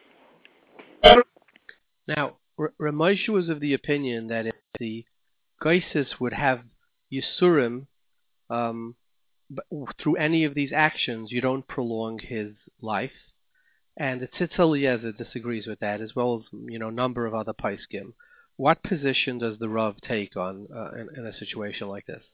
Now, R- Ramosha was of the opinion that if the Geisis would have Yisurim um, through any of these actions, you don't prolong his life. And the Tzitz Eliezer disagrees with that, as well as you know a number of other Paiskim. What position does the Rav take on uh, in, in a situation like this?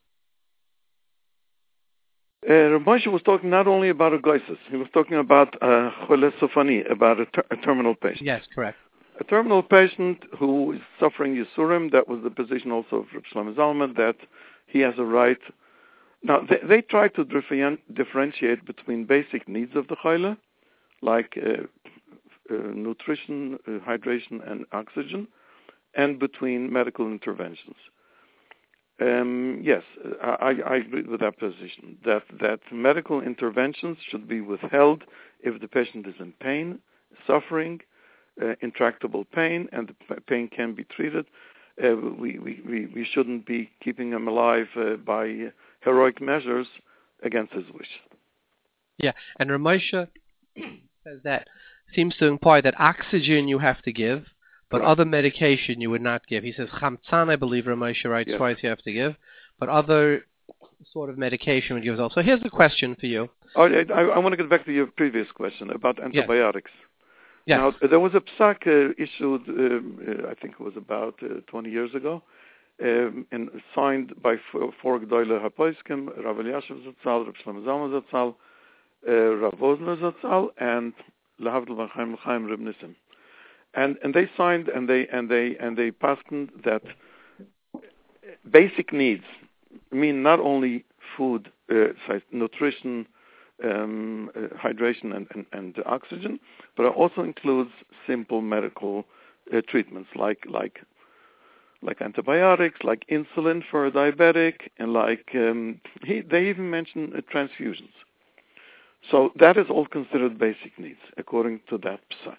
Uh, Rav Moshe was talking not only about a Geisis, he was talking about a Chole Sofani, about a, ter- a terminal patient. Yes, correct. A terminal patient who is suffering Yisurim, that was the position also of Rav Shlomo Zalman, that he has a right. Now, they, they try to different, differentiate between basic needs of the Chole, like uh, uh, nutrition, uh, hydration, and oxygen, and between medical interventions. Um, yes, I, I agree with that position, that, that medical interventions should be withheld if the patient is in pain, suffering, uh, intractable pain, and the pain can be treated. Uh, we, we, we, we shouldn't be keeping him alive uh, by heroic measures against his wish. Yeah, and Ramosha says that seems to imply that oxygen you have to give, but right. other medication you would not give. He says Chamtzan, I believe Ramosha writes yes. twice you have to give, but other sort of medication would give as well. So here's the question for you. Oh, I, I want to get back to your previous question about antibiotics. Yes. Now, there was a psak uh, issued, um, uh, I think it was about uh, twenty years ago, um, and signed by f- four Gdoile HaPoiskim, Rav Eliashiv Zatzal, Rav Shlomo Zalman Zatzal, uh, Rav Wosner Zatzal, and Lahavdil Chaim Chaim Reb Nissim. And and they signed and they and they and they passed that basic needs mean not only food, uh, nutrition, um, uh, hydration, and, and, and oxygen, but it also includes simple medical uh, treatments like like like antibiotics, like insulin for a diabetic, and like um, he, they even mention uh, transfusions. So that is all considered basic needs according to that psak.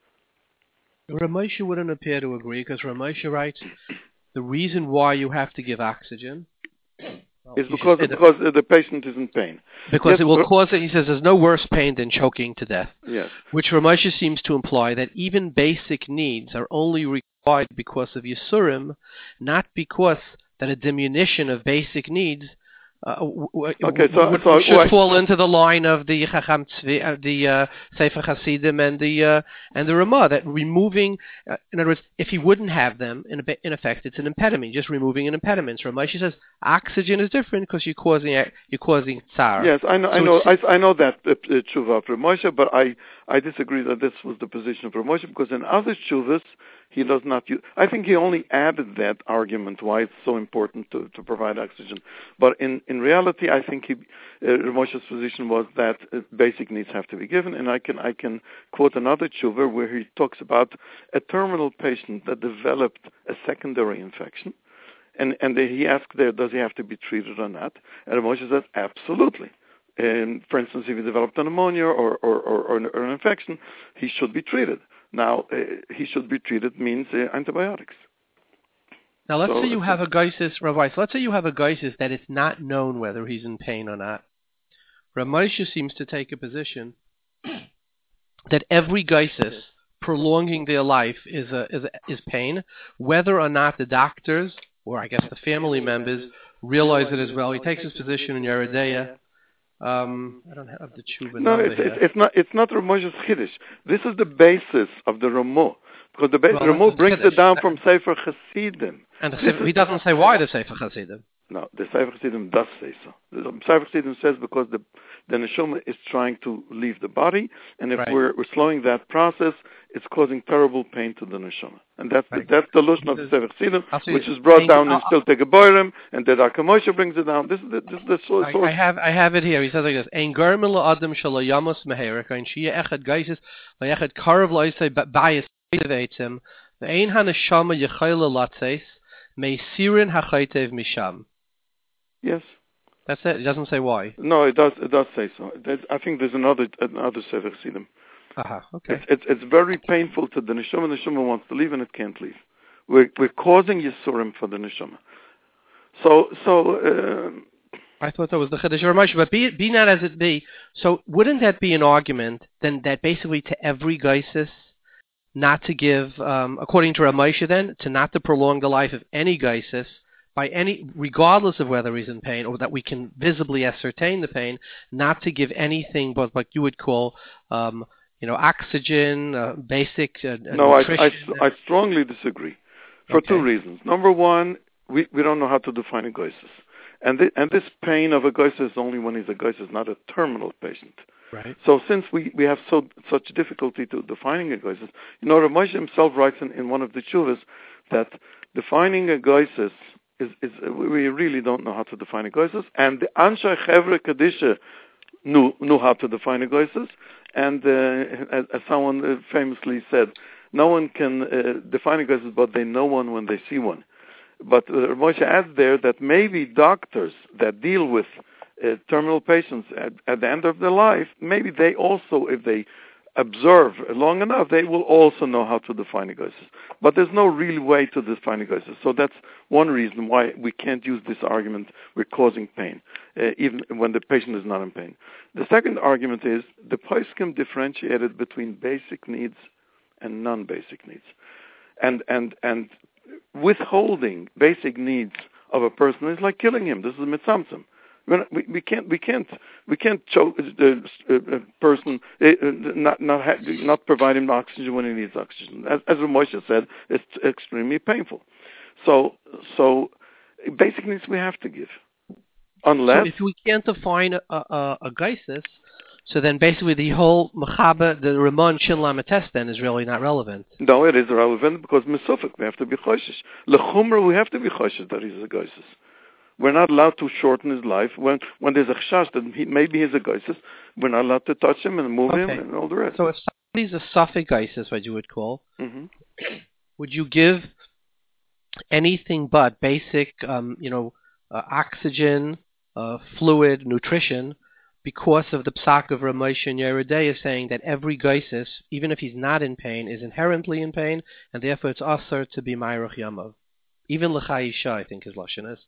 Ramosha wouldn't appear to agree because Ramosha writes the reason why you have to give oxygen well, is because because uh, the patient is in pain. Because yes, it will cause it. He says there's no worse pain than choking to death. Yes. Which Ramosha seems to imply that even basic needs are only required because of Yisurim, not because that a diminution of basic needs Uh, w- w- okay, so, would, so should well, fall into the line of the Chacham Tzvi, uh, the uh, Sefer Hasidim and the uh, and the Ramah, that removing, uh, in other words, if he wouldn't have them, in, a, in effect, it's an impediment, just removing an impediment. So Ramesh says oxygen is different because you're causing you're causing tsar. Yes, I know, so I know, I, I know that uh, tshuva of Ramosha, but I I disagree that this was the position of Ramosha because in other tshuvas he does not use. I think he only added that argument why it's so important to, to provide oxygen. But in, in reality, I think he, uh, Ramosha's position was that uh, basic needs have to be given. And I can I can quote another tshuva where he talks about a terminal patient that developed a secondary infection, and and he asked there, does he have to be treated or not? And Ramosha said, absolutely. And for instance, if he developed a pneumonia or or, or, or, an, or an infection, he should be treated. Now, uh, he should be treated means uh, antibiotics. Now, let's so say you have a geisis, Rabbi, so let's say you have a geisis that it's not known whether he's in pain or not. Ramosha seems to take a position that every geisis prolonging their life is a, is a, is pain, whether or not the doctors, or I guess the family members, realize it as well. He takes his position in Yeridea. Um, I don't have the tshuva No, number it's, here. it's, it's not. It's not Ramosha's chiddush. This is the basis of the Ramah, because the ba- well, Ramah brings chiddush. it down from Sefer Hasidim. And the, he doesn't say why the Sefer Hasidim. No, the Sefer Hasidim does say so. The Sefer Hasidim says because the the neshama is trying to leave the body, and if right. we're, we're slowing that process, it's causing terrible pain to the neshama. And that's right. the, that's the lashon of the Sefer Hasidim, which is you. brought down I'll, in Stilte Geborim, and the Darka Moshe brings it down. This is the, this is the source. I, I have I have it here. He says like this: Ein garmel adam shelo yamos meherek ein shia echad geises leechad karav loisei bayis veitzem ve'ein haneshama yechayla latzeis meisirin hachaytev misham. Yes. That's it. It doesn't say why. No, it does. It does say so. There's, I think there's another another Sefer Hasidim. Uh-huh. Okay. It's, it's it's very painful to the neshama. The neshama wants to leave and it can't leave. We're we're causing yisurim for the neshama. So so. Uh, I thought that was the Chiddush of Ramesh, but be, be not as it be. So wouldn't that be an argument then that basically to every geisis not to give, um, according to Ramesh then, to not to prolong the life of any geisis by any, regardless of whether he's in pain or that we can visibly ascertain the pain, not to give anything but what you would call, um, you know, oxygen, uh, basic uh, no, nutrition? I, I, I strongly disagree for Okay. two reasons. Number one, we, we don't know how to define a geisis. And, th- and this pain of a geisis is only when he's a geisis, not a terminal patient. Right. So since we, we have so such difficulty to defining a geisis, you know, Ramesh himself writes in, in one of the tshuvas that defining a geisis is, is uh, we really don't know how to define a geisis, and the Anshe Chevre Kadisha knew knew how to define a geisis, and uh, as, as someone uh, famously said, no one can uh, define a geisis, but they know one when they see one. But uh, Moshe adds there that maybe doctors that deal with uh, terminal patients at, at the end of their life, maybe they also, if they observe long enough, they will also know how to define a geisis. But there's no real way to define a geisis. So that's one reason why we can't use this argument, we're causing pain, uh, even when the patient is not in pain. The second argument is the poskim differentiated between basic needs and non-basic needs. And, and, and withholding basic needs of a person is like killing him. This is mitzamtzum. We, we can't we can't we can't choke the uh, person uh, not not ha- not provide him oxygen when he needs oxygen. As, as Moshe said, it's extremely painful. So so basic needs we have to give, unless so if we can't define a a, a geisis, so then basically the whole mechaber, the Ramon Shin Lametes then is really not relevant. No, it is relevant because misufik we have to be choshesh. Lechumra we have to be choshesh that he's a geisis. We're not allowed to shorten his life. When when there's a chash that he, maybe he's a geisis, we're not allowed to touch him and move Okay. him and all the rest. So if somebody's a suffix geisis, what you would call, mm-hmm. would you give anything but basic, um, you know, uh, oxygen, uh, fluid, nutrition, because of the psak of Ramesh and Yeridei saying that every geisis, even if he's not in pain, is inherently in pain, and therefore it's asur to be Ma'arich Yamav. Even L'chai Isha, I think his lashon is.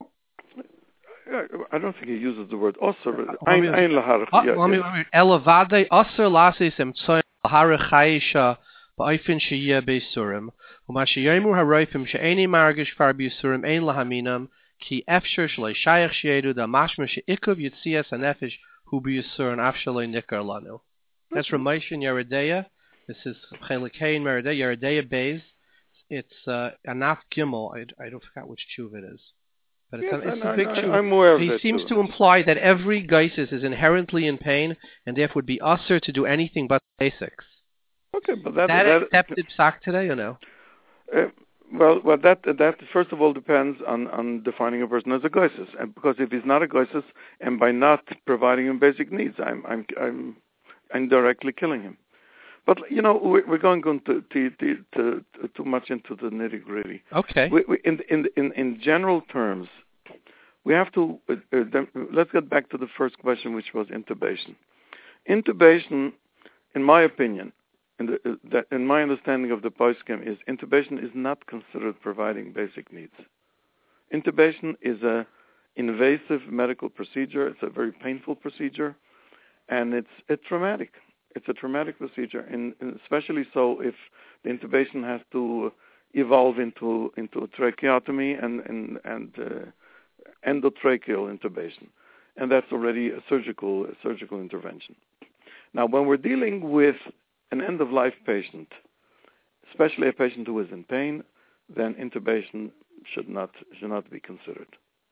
I don't think he uses the word osir. Ein laharich. Elavade osir lasis emtsoy laharich chayisha ba'ifin sheyeh beisurim u'mashiyimu haroifim she'eni margish far beisurim ein lahaminam ki efshir shlei shayach she'edu da mashma she'ikuv yitzias hanefesh hu beisurim afshalei nikar lanu. That's Ramesh and Yeridei. This is Chelikein Yeridei. Yeridei Beis. It's uh, Anaf Gimel. I I don't forget which tshuva it is. But it's, yes, a, it's I, a big I, truth. I'm aware of he that seems too. to imply that every geisis is inherently in pain, and therefore would be usher to do anything but basics. Okay, but that, that, that accepted psak today or no? Uh, well, well, that that first of all depends on, on defining a person as a geisis, and because if he's not a geisis, and by not providing him basic needs, I'm I'm I'm indirectly killing him. But you know, we're going to to, to, to, to too much into the nitty gritty. Okay. We, we, in, in in in general terms, we have to uh, uh, let's get back to the first question, which was intubation. Intubation, in my opinion, in, the, uh, that, in my understanding of the poskim, is intubation is not considered providing basic needs. Intubation is a invasive medical procedure. It's a very painful procedure, and it's it's traumatic. It's a traumatic procedure, and, and especially so if the intubation has to evolve into into a tracheotomy and and and uh, endotracheal intubation, and that's already a surgical a surgical intervention. Now, when we're dealing with an end-of-life patient, especially a patient who is in pain, then intubation should not should not be considered.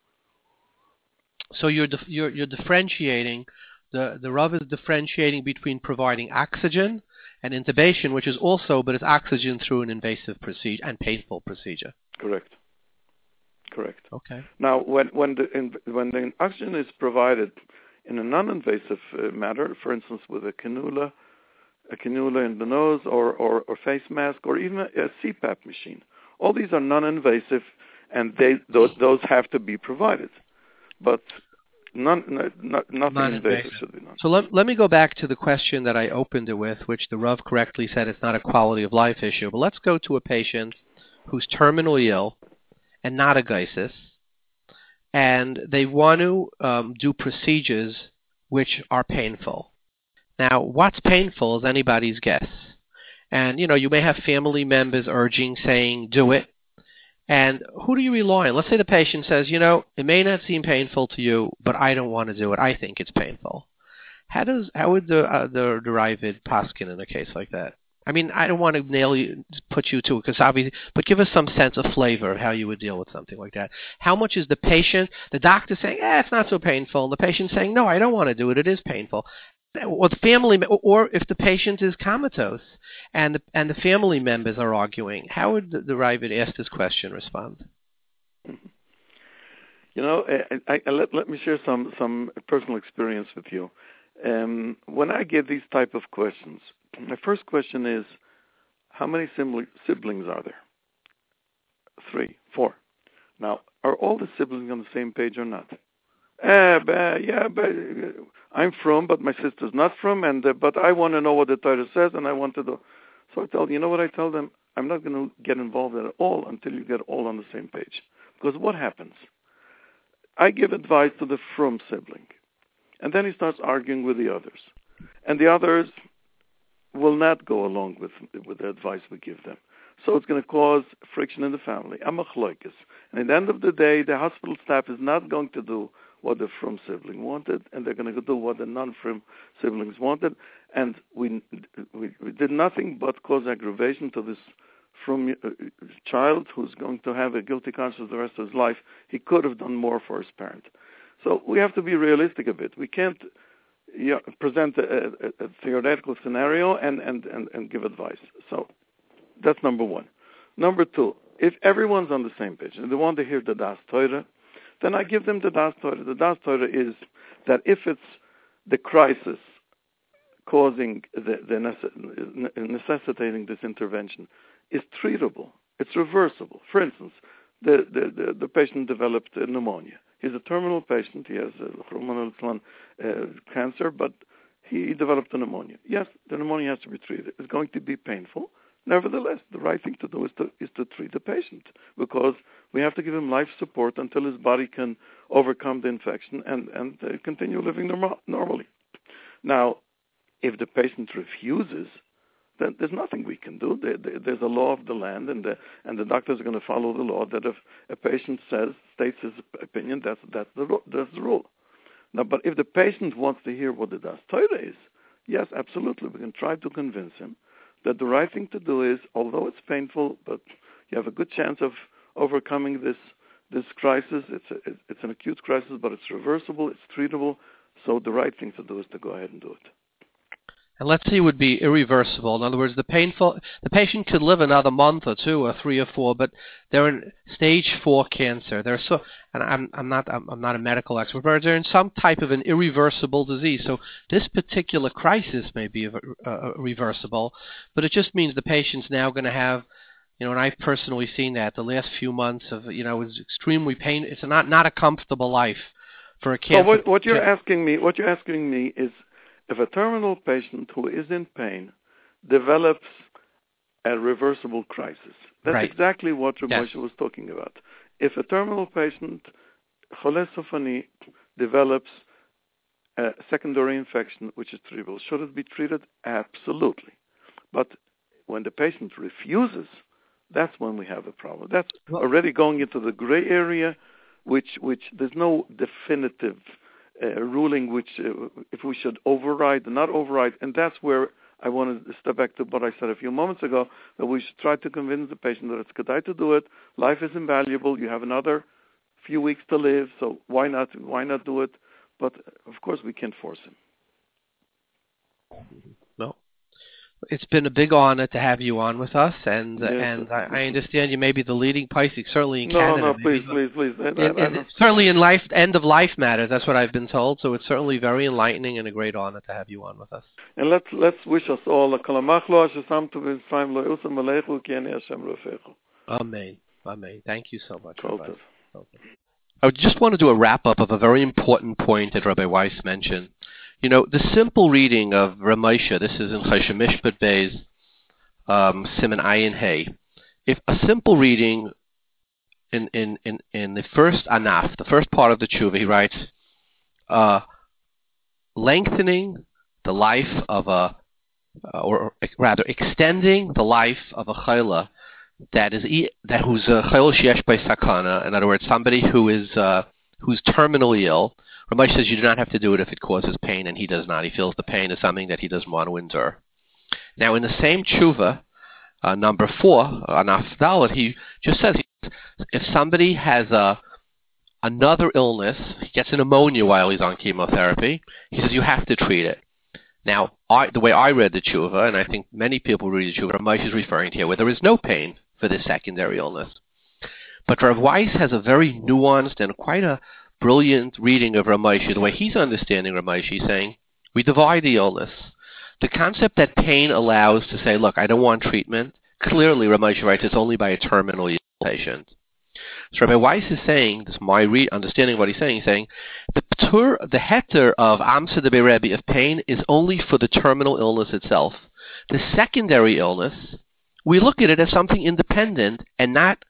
So you're dif- you're you're differentiating. The the Rav is differentiating between providing oxygen and intubation, which is also, but it's oxygen through an invasive procedure and painful procedure. Correct. Correct. Okay. Now, when when the in, when the oxygen is provided in a non-invasive uh, manner, for instance, with a cannula, a cannula in the nose, or, or, or face mask, or even a, a C PAP machine, all these are non-invasive, and they those, those have to be provided. But none, not, nothing Non-invasive. invasive should be done. So let, let me go back to the question that I opened it with, which the Rav correctly said it's not a quality of life issue. But let's go to a patient who's terminally ill and not a geisis, and they want to um, do procedures which are painful. Now, what's painful is anybody's guess. And, you know, you may have family members urging, saying, do it. And who do you rely on? Let's say the patient says, you know, it may not seem painful to you, but I don't want to do it. I think it's painful. How does how would the uh, the Ravid paskin in a case like that? I mean, I don't want to nail you, put you to it, because obviously, but give us some sense of flavor of how you would deal with something like that. How much is the patient, the doctor saying, eh, it's not so painful, and the patient saying, no, I don't want to do it, it is painful. Or the family, or if the patient is comatose and the, and the family members are arguing, how would the, the Ravid ask this question respond? You know, I, I, let, let me share some, some personal experience with you. Um, when I get these type of questions, my first question is, how many siblings are there? Three, four. Now, are all the siblings on the same page or not? Uh, but, yeah, but I'm from, but my sister's not from, and uh, but I want to know what the Torah says, and I want to do. So I tell you know what I tell them? I'm not going to get involved at all until you get all on the same page. Because what happens? I give advice to the from sibling, and then he starts arguing with the others, and the others will not go along with with the advice we give them. So it's going to cause friction in the family. I'm a chloikis. And at the end of the day, the hospital staff is not going to do what the from sibling wanted, and they're going to do what the non-from siblings wanted. And we, we we did nothing but cause aggravation to this from uh, child who's going to have a guilty conscience the rest of his life. He could have done more for his parent. So we have to be realistic a bit. We can't you know, present a, a, a theoretical scenario and, and, and, and give advice. So that's number one. Number two, if everyone's on the same page and they want to hear the Das Torah, then I give them the Das Torah. The Das Torah is that if it's the crisis causing, the, the necessitating this intervention, is treatable. It's reversible. For instance, the, the, the, the patient developed pneumonia. He's a terminal patient. He has a uh, cancer, but he developed a pneumonia. Yes, the pneumonia has to be treated. It's going to be painful. Nevertheless, the right thing to do is to is to treat the patient, because we have to give him life support until his body can overcome the infection and, and uh, continue living normal, normally. Now, if the patient refuses, then there's nothing we can do. There, there, there's a law of the land, and the, and the doctors are going to follow the law that if a patient says, states his opinion, that's, that's, the, that's the rule. Now, but if the patient wants to hear what the Das Torah is, yes, absolutely, we can try to convince him that the right thing to do is, although it's painful, but you have a good chance of overcoming this this crisis. It's a, it's an acute crisis, but it's reversible, it's treatable, so the right thing to do is to go ahead and do it. And let's say it would be irreversible. In other words, the painful, the patient could live another month or two or three or four, but they're in stage four cancer. They're so, and I'm, I'm not, I'm, I'm not a medical expert, but they're in some type of an irreversible disease. So this particular crisis may be uh, reversible, but it just means the patient's now going to have, you know, and I've personally seen that the last few months of, you know, it's extremely pain. It's not not a comfortable life for a cancer. So what, what you're asking me, what you're asking me is, if a terminal patient who is in pain develops a reversible crisis, that's right. exactly what Rav Yes. Moshe was talking about. If a terminal patient, Choleh Sofani, develops a secondary infection which is treatable, should it be treated? Absolutely. But when the patient refuses, that's when we have a problem. That's well, already going into the gray area, which which there's no definitive Uh, ruling which uh, if we should override or not override, and that's where I want to step back to what I said a few moments ago, that we should try to convince the patient that it's good to do it. Life is invaluable. You have another few weeks to live, so why not why not do it? But of course we can't force him. No. It's been a big honor to have you on with us, and uh, yes, and I, I understand you may be the leading Paisik, certainly in no, Canada. No, no, please, please, please. I, in, I, in, I certainly in life, end of life matters. That's what I've been told. So it's certainly very enlightening and a great honor to have you on with us. And let's let's wish us all a kalamachlo ashesamtu v'nisraim lo yusam alechu ki ani Hashem rofechu. Amen. Amen. Thank you so much. I just want to do a wrap-up of a very important point that Rabbi Weiss mentioned. You know, the simple reading of Ramesha, this is in Choshen Mishpat Beis, um, Siman Ayin Hey. If a simple reading in, in, in, in the first anaf, the first part of the tshuva, he writes, uh, lengthening the life of a, uh, or, or rather extending the life of a chayla that is that who's a chayla sheyesh by sakana. In other words, somebody who is uh, who's terminally ill. Ramesh says you do not have to do it if it causes pain, and he does not. He feels the pain is something that he doesn't want to endure. Now, in the same tshuva, uh, number four, Anaf Dalet, he just says if somebody has a another illness, he gets a pneumonia while he's on chemotherapy, he says you have to treat it. Now, I, the way I read the tshuva, and I think many people read the tshuva, Ramesh is referring to here, where there is no pain for this secondary illness. But Rav Weiss has a very nuanced and quite a brilliant reading of Ramesh. The way he's understanding Ramesh, he's saying, we divide the illness. The concept that pain allows to say, look, I don't want treatment, clearly Ramesh writes it's only by a terminally ill patient. So Rabbi Weiss is saying, this is my re- understanding of what he's saying, he's saying, the ptur, the heter of Amsa de Berebi of pain is only for the terminal illness itself. The secondary illness, we look at it as something independent and not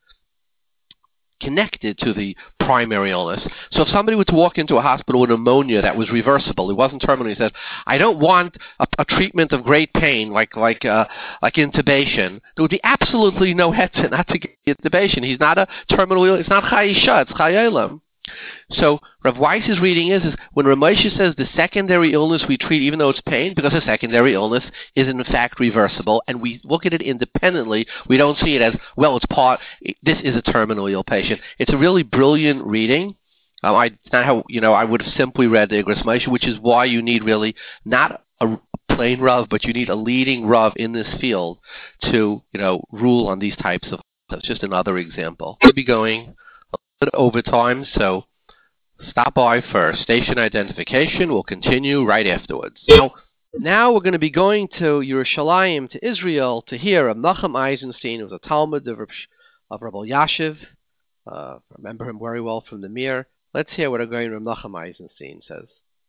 connected to the primary illness. So if somebody were to walk into a hospital with pneumonia that was reversible, it wasn't terminal, he said, I don't want a, a treatment of great pain like like uh, like intubation. There would be absolutely no heter not to get intubation. He's not a terminal illness. It's not chayisha, it's chayelim. So Rav Weiss's reading is, is when Ramesha says the secondary illness we treat even though it's pain, because the secondary illness is in fact reversible, and we look at it independently. We don't see it as, well, it's part, this is a terminally ill patient. It's a really brilliant reading. Um, I, it's not how, you know, I would have simply read the Igros Moshe, which is why you need really not a plain Rav, but you need a leading Rav in this field to, you know, rule on these types of, that's just another example. We'll be going over time, so stop by for station identification. We'll continue right afterwards. Now, now we're going to be going to Yerushalayim, to Israel, to hear of Nachum Eisenstein, who was a Talmud of, of Rabbi Yashiv. Uh, remember him very well from the Mir. Let's hear what a going Rabbi Nachum Eisenstein says.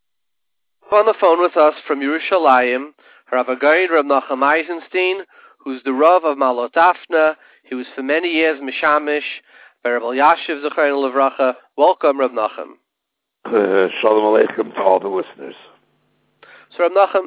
On the phone with us from Yerushalayim, Rav Again Rabbi Nachum Eisenstein, who's the Rav of Malot Afna. He was for many years Mishamish Rabbi Yashiv Zechariah Levracha. Welcome, Rav Nachum. Uh, shalom Aleichem to all the listeners. So, Rav Nachum,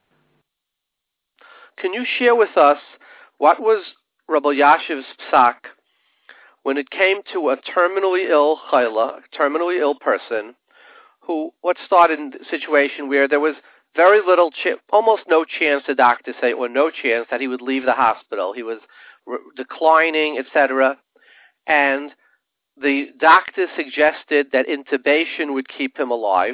can you share with us what was Rabbi Yashiv's psak when it came to a terminally ill chayla, a terminally ill person, who, what started in a situation where there was very little, ch- almost no chance, the doctor say, or no chance that he would leave the hospital. He was re- declining, et cetera, and the doctor suggested that intubation would keep him alive.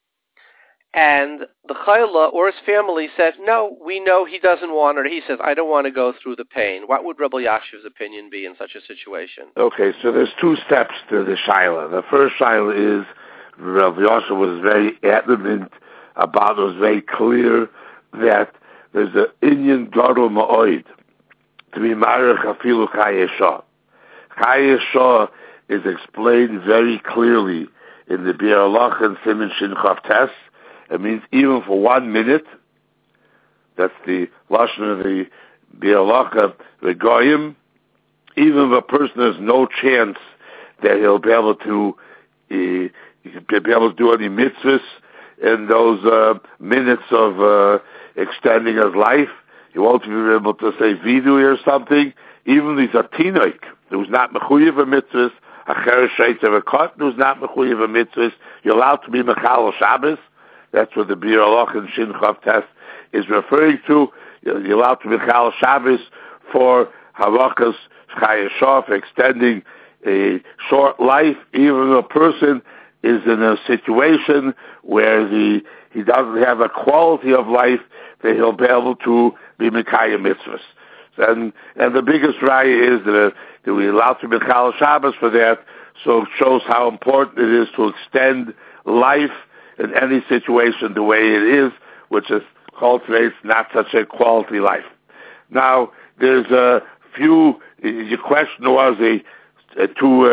And the chayla or his family said, no, we know he doesn't want it. He says, I don't want to go through the pain. What would Rabbi Yashiv's opinion be in such a situation? Okay, so there's two steps to the shaila. The first shaila is Rabbi Yashiv was very adamant about, it was very clear that there's an Inyan Gadol Ma'od to be married Chafilu Chayeshah. Chayeshah is explained very clearly in the Biur Halacha and Siman Shin Chav Tes. It means even for one minute, that's the lashon of the Biur Halacha, the Goyim, even if a person has no chance that he'll be able to uh, be able to do any mitzvahs in those uh, minutes of uh, extending his life, he won't be able to say vidu or something. Even if he's a tinoik who's not mechuyev a mitzvahs, a cheresh sheitzer a cut who's not mechuyev a mitzvahs, you're allowed to be mechal Shabbos. That's what the Biur Halacha and Shin Chav Tes is referring to. You're allowed to be mechal Shabbos for halakas chayeshah, for extending a short life, even if a person is in a situation where the he doesn't have a quality of life that he'll be able to be mekayem mitzvahs. And and the biggest raya is that, uh, that we're allowed to be mechal Shabbos for that, so it shows how important it is to extend life in any situation the way it is, which is cultivates not such a quality life. Now, there's a few, your question was a, a two uh,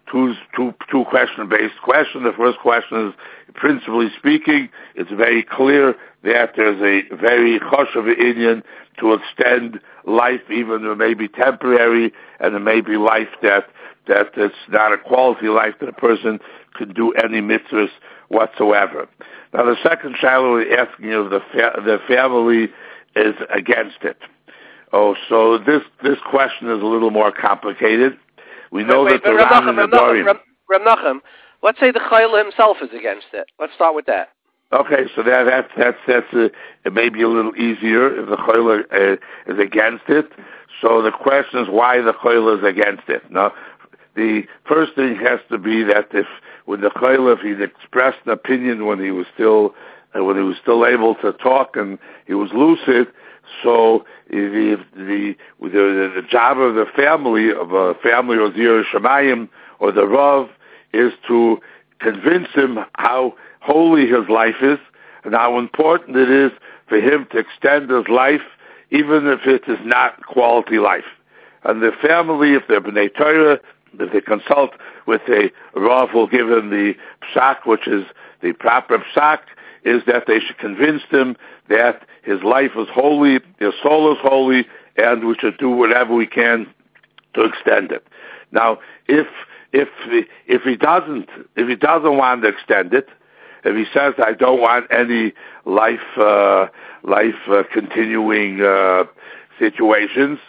two, two, two question-based question. The first question is, principally speaking, it's very clear that there's a very choshev inyan to extend life, even though it may be temporary, and it may be life that that it's not a quality life that a person can do any mitzvahs whatsoever. Now, the second child we're asking is the fa- the family is against it. Oh, so this this question is a little more complicated. We know wait, wait, that the Reb Ran and the Dorim. Reb, Reb Nachum, let's say the Chayla himself is against it. Let's start with that. Okay, so that that's that's that's a, it may be a little easier if the Chayla uh, is against it. So the question is why the Chayla is against it. Now, the first thing has to be that if when the Chayla, if he'd expressed an opinion when he was still uh, when he was still able to talk and he was lucid, so the the the, the, the job of the family of a family or Zir Shemayim or the Rav is to convince him how holy his life is and how important it is for him to extend his life, even if it is not quality life. And the family, if they're B'nai Torah, if they consult with a Rav who will give them the psak, which is the proper psak, is that they should convince him that his life is holy, his soul is holy, and we should do whatever we can to extend it. Now, if if if he doesn't if he doesn't want to extend it, if he says I don't want any life uh, life uh, continuing uh, situations,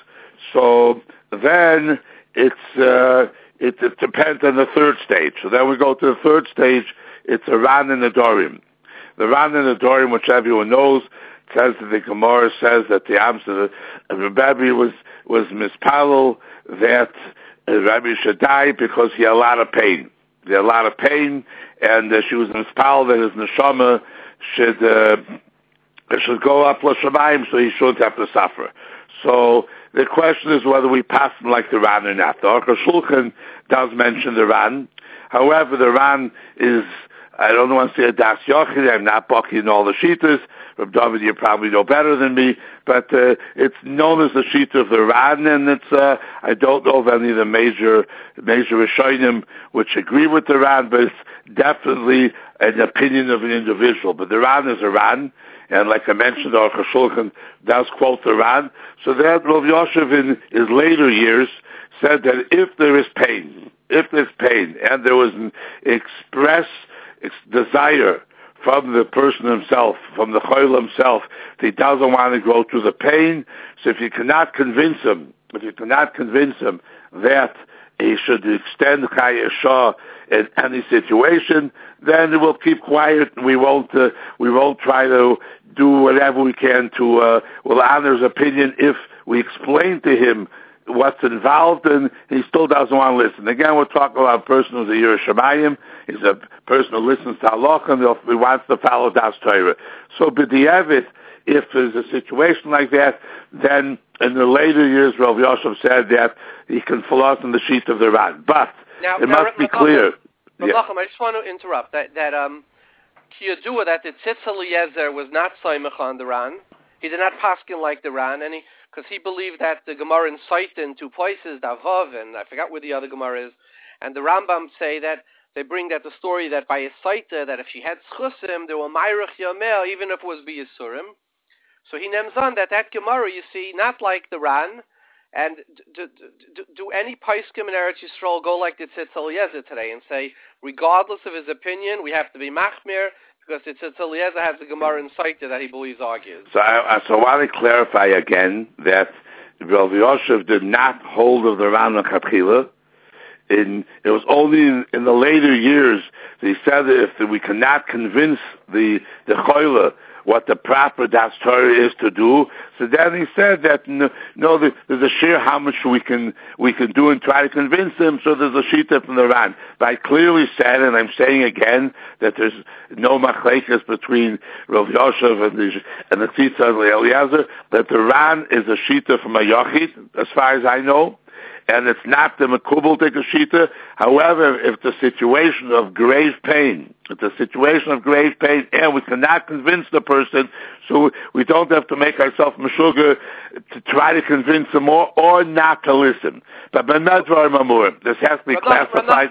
so then it's uh, it, it depends on the third stage. So then we go to the third stage. It's a Ran and a Dorim. The Ran and the Dorim, which everyone knows, says that the Gemara says that the Amsa, the Rebbe was was mispalel that uh, Rabbi should die because he had a lot of pain. He had a lot of pain, and uh, she was mispalel that his neshama should uh, should go up l'shamayim, so he shouldn't have to suffer. So the question is whether we pass him like the Ran or not. The Aruch HaShulchan does mention the Ran. However, the Ran is, I don't want to say a Das Yochid, I'm not bucking all the Shitas. Reb David, you probably know better than me, but uh, it's known as the Shita of the Ran, and it's, uh, I don't know of any of the major, major Rishonim which agree with the Ran, but it's definitely an opinion of an individual. But the Ran is a Ran, and like I mentioned, the Aruch HaShulchan does quote the Ran. So that Rav Yosef in his later years said that if there is pain, if there's pain, and there was an express desire from the person himself, from the Chayil himself, that he doesn't want to go through the pain, so if you cannot convince him, if you cannot convince him that he should extend Chayei Shah in any situation, then we'll keep quiet and we won't, uh, we won't try to do whatever we can to, uh, we'll honor his opinion if we explain to him what's involved, and he still doesn't want to listen. Again, we're talking about a person who's a Yireh Shamayim. He's a person who listens to Halacha, and he wants to follow Das Torah. So, b'di'evet, if there's a situation like that, then in the later years, Rav Yosef said that he can follow in the sheet of the Ran. But now, it now, must Rav, be Rav clear. Rav yeah. I just want to interrupt that that um, Kiyadua, that the Tzitz Eliezer was not Saimach on the Ran. He did not paskin like the Ran, and he because he believed that the Gemara in Saitin, two places, Davav, and I forgot where the other Gemara is, and the Rambam say that they bring that the story that by a Saita, that if she had Schusim, there were Mayrach Yamel, even if it was B'Yisurim. So he names on that that Gemara, you see, not like the Ran, and do, do, do any Paiskim in Eretz Yisrael go like the Tzitz Eliezer today and say, regardless of his opinion, we have to be Machmir, because it's Tzitz Eliezer has the Gemara in Saita that he believes argues. So I, so I want to clarify again that Rav Yosef did not hold of the Ran L'Chatchila. In it was only in, in the later years that he said that if we cannot convince the the Choyle what the proper Das Torah is to do, so then he said that no, no there's a share how much we can we can do and try to convince them. So there's a shita from the Ran. But I clearly said, and I'm saying again, that there's no machlekes between Rav Yosef and the and the Tzitz Eliezer. That the Ran is a shita from a Yochid, as far as I know. and it's not the Makubal Shita. However, if the situation of grave pain, if the situation of grave pain, and we cannot convince the person, so we don't have to make ourselves meshuggah to try to convince them more or not to listen. But Benadvar Mamur, this has to be classified.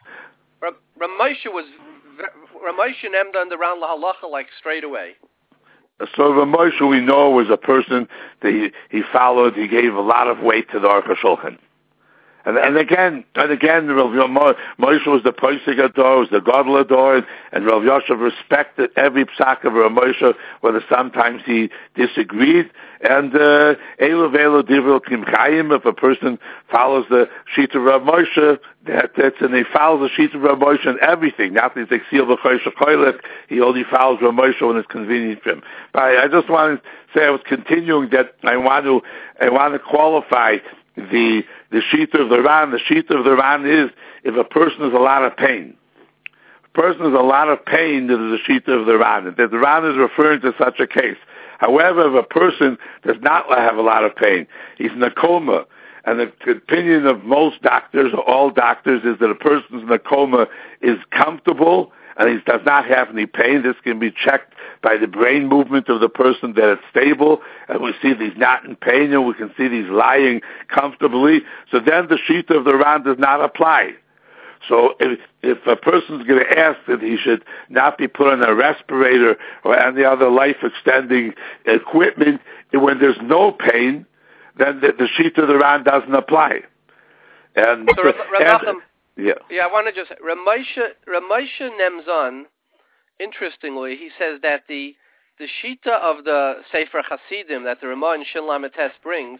Ramosha was Ramosha named on the round lahalacha like straight away. So Ramosha, we know, was a person that he, he followed. He gave a lot of weight to the Aruch HaShulchan. And, and again, and again, Rav Moshe was the Posek Ador, was the Gadol Ador, and, and Rav Yosef respected every psak of Rav Moshe, whether sometimes he disagreed. And Elu Velo Divril Kim Chayim, if a person follows the sheet of Rav Moshe, that, that's, and he follows the sheet of Rav Moshe in everything. Not that he's Exil B'Choy Shekoylech, he only follows Rav Moshe when it's convenient for him. But I, I just want to say, I was continuing that I want to, I want to qualify the the Shita of the Ran. The Shita of the Ran is if a person has a lot of pain. If a person has a lot of pain, that is the Shita of the Ran. The Ran is referring to such a case. However, if a person does not have a lot of pain, he's in a coma, and the opinion of most doctors, or all doctors, is that a person in a coma is comfortable and he does not have any pain. This can be checked by the brain movement of the person that it's stable, and we see that he's not in pain, and we can see that he's lying comfortably. So then the Shita of the Ran does not apply. So if, if a person's going to ask that he should not be put on a respirator or any other life-extending equipment when there's no pain, then the, the Shita of the Ran doesn't apply. And, so, and yeah, yeah, I want to just Ramosha Ramosha Nemzon. Interestingly, he says that the the Shita of the Sefer Hasidim that the Ramah and Shin Lametes brings,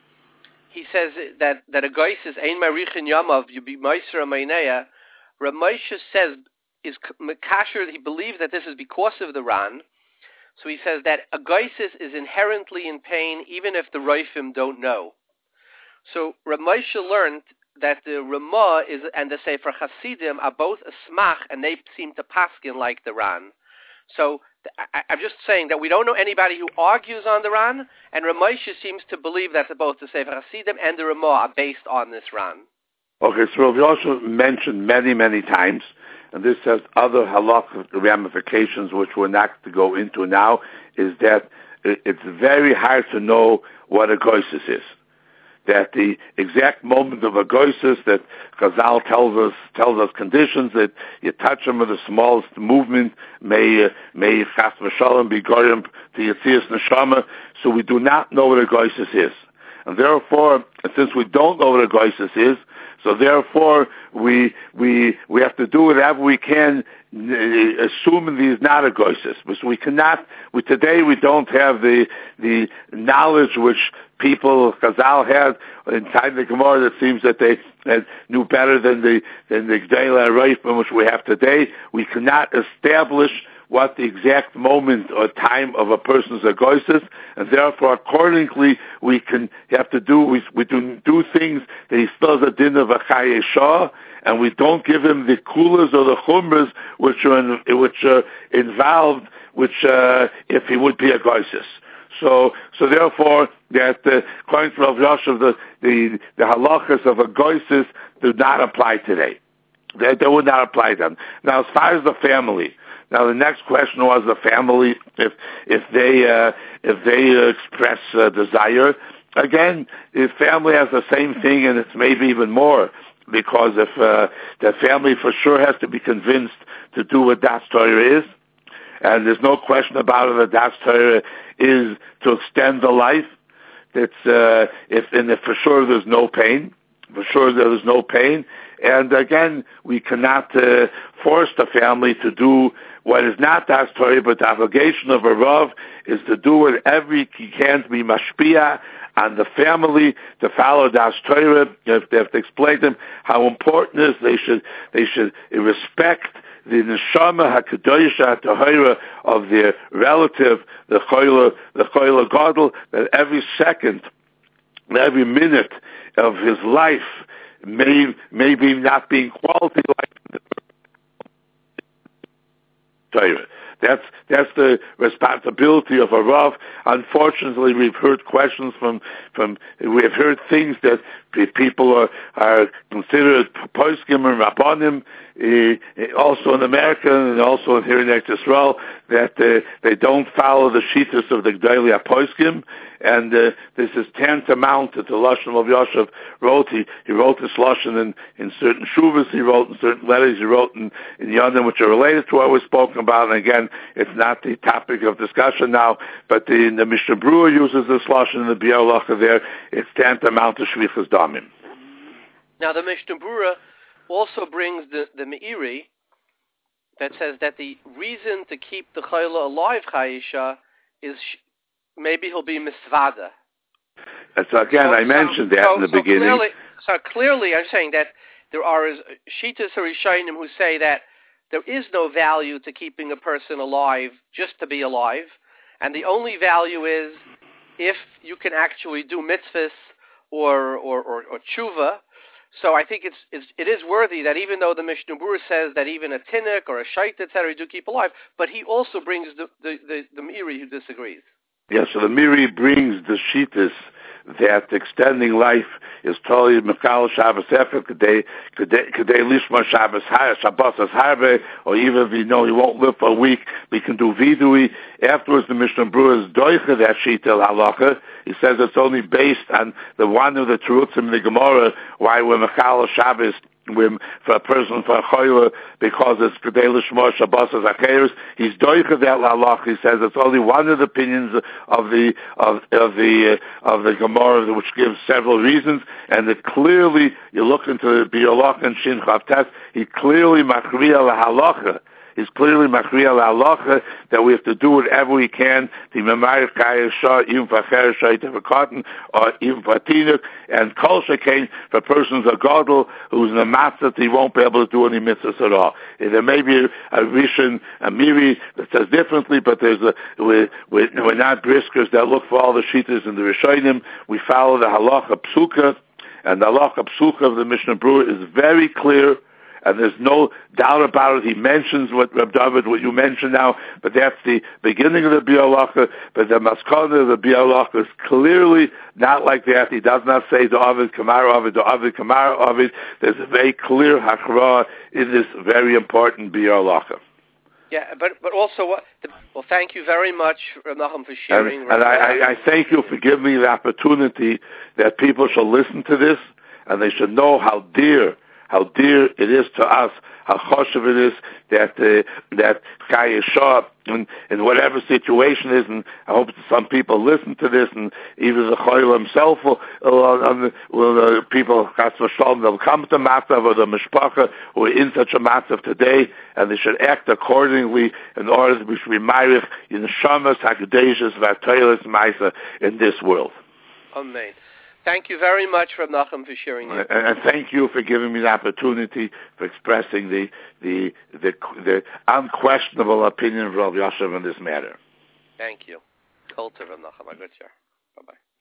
he says that that a goyis is ein marichin yamav you be meiser meineya. Ramosha says is makasher. He believes that this is because of the Ran. So he says that a goyis is inherently in pain even if the Roifim don't know. So Ramosha learned that the Ramah is and the Sefer Hasidim are both a smach, and they seem to paskin like the Ran. So I, I'm just saying that we don't know anybody who argues on the Ran, and Ramosha seems to believe that both the Sefer Hasidim and the Ramah are based on this Ran. Okay, so we also mentioned many, many times, and this has other halakhic ramifications which we're not to go into now, is that it's very hard to know what a goysis is. That the exact moment of a goysis, that Chazal tells us tells us conditions that you touch them with the smallest movement may uh, may chas v'shalom be goyim to yetzias neshama. So we do not know what a goysis is, and therefore, since we don't know what a goysis is, so therefore we we we have to do whatever we can, uh, assuming he is not a goysis. Because we cannot. We today we don't have the the knowledge which people Chazal had in time the Gemara that seems that they uh, knew better than the than the Gdela Reifim which we have today. We cannot establish what the exact moment or time of a person's agoisis, and therefore accordingly we can have to do we we do do things that he still has a din of a chaye shah, and we don't give him the kulas or the chumras which are in, which are involved, which uh, if he would be a goisis. So, so therefore, that uh, according to Rav Yosef, the the the halachas of a goysis do not apply today. They, they would not apply them. Now, as far as the family, now the next question was the family if if they uh, if they uh, express uh, desire. Again, the family has the same thing, and it's maybe even more, because if uh, the family for sure has to be convinced to do what Das Torah is. And there's no question about it that Das Torah is to extend the life. It's uh, if and if for sure there's no pain, for sure there's no pain. And again, we cannot uh, force the family to do what is not Das Torah, but the obligation of a Rav is to do whatever he can to be mashpia on the family, to follow Das Torah. If they have to explain to them how important it is, they should they should respect the neshama hakadoisha tahira of their relative, the choila, the choila gadol, that every second, every minute of his life may maybe not being quality life. That's that's the responsibility of a Rav. Unfortunately, we've heard questions from from we have heard things that people are are considered poskim and rabbanim, uh, also in America and also here in Eretz Yisrael, that uh, they don't follow the shittas of the Gdolei HaPoskim, and uh, this is tantamount to the Lashon of Yosef wrote. He, he wrote this Lashon in, in certain shuvas, he wrote in certain letters, he wrote in, in Yonim, which are related to what we've spoken about, and again, it's not the topic of discussion now, but the, the Mishnah Berurah uses this Lashon in the Biur Halacha there. It's tantamount to Shvichas Damim. Now the Mishnah Berurah also brings the, the Meiri that says that the reason to keep the Chayla alive, Chayisha, is sh- maybe he'll be misvada. And so again, so, I mentioned so, that so, in the so beginning. Clearly, so clearly I'm saying that there are Shitas Harishonim who say that there is no value to keeping a person alive just to be alive, and the only value is if you can actually do mitzvahs or, or, or, or tshuva. So I think it's, it's it is worthy that even though the Mishnah Berurah says that even a tinnik or a shait, et cetera, do keep alive, but he also brings the the, the, the Meiri who disagrees. Yeah, so the Meiri brings the shittas that extending life is totally Mekal Shabbos Efer, Kedei Lishma Shabbos Shabbos as Harbe, or even if you know he won't live for a week, we can do Vidui. Afterwards, the Mishnah Berurah is Doicha that Shita Halacha. He says it's only based on the one of the Terutzim in the Gemara, why we're Mekal Shabbos for a person for a choyla because it's Kedei Lishma Shabbos as Acheres. He's doicha that halacha. He says it's only one of the opinions of the of of the uh, of the Gemara, which gives several reasons, and it clearly you look into the Biur Halacha and Shin Chav Tes, he clearly makriya la halacha. He's clearly makriya la halacha that we have to do whatever we can to memayir kaya shah even for cheres shayt for cotton or even for tinuk, and kol shekain for persons of gadol who's in a matzah he won't be able to do any mitzvahs at all. There may be a rishon, a miri that says differently, but there's a we're, we're, we're not briskers that look for all the shittas in the rishonim. We follow the halacha psuka, and the halacha psuka of the Mishnah Berurah is very clear. And there's no doubt about it. He mentions what Reb David, what you mentioned now, but that's the beginning of the Biur Halacha. But the maskana of the Biur Halacha is clearly not like that. He does not say the Ovid Kamar Ovid, the Ovid Kamar Ovid. There's a very clear hakra in this very important Biur Halacha. Yeah, but but also, what? The, well, thank you very much, Reb Nachum, for sharing. And, and I, I, I thank you for giving me the opportunity that people should listen to this, and they should know how dear. How dear it is to us, how choshev it is that uh, that Chai Shah in, in whatever situation is, and I hope some people listen to this, and even the Choyl himself will, will, will uh, people Chas v'Shalom, they'll come to Matzav or the Mishpacha who are in such a Matzav today, and they should act accordingly in order to be Shrimayich in Shamas Hakadesh V'Atoyles Ma'isa in this world. Amen. Thank you very much, Reb Nachum, for sharing it. And, and thank you for giving me the opportunity for expressing the the the, the unquestionable opinion of Rav Yosef on this matter. Thank you. Kol tov, Reb Nachum. Bye-bye.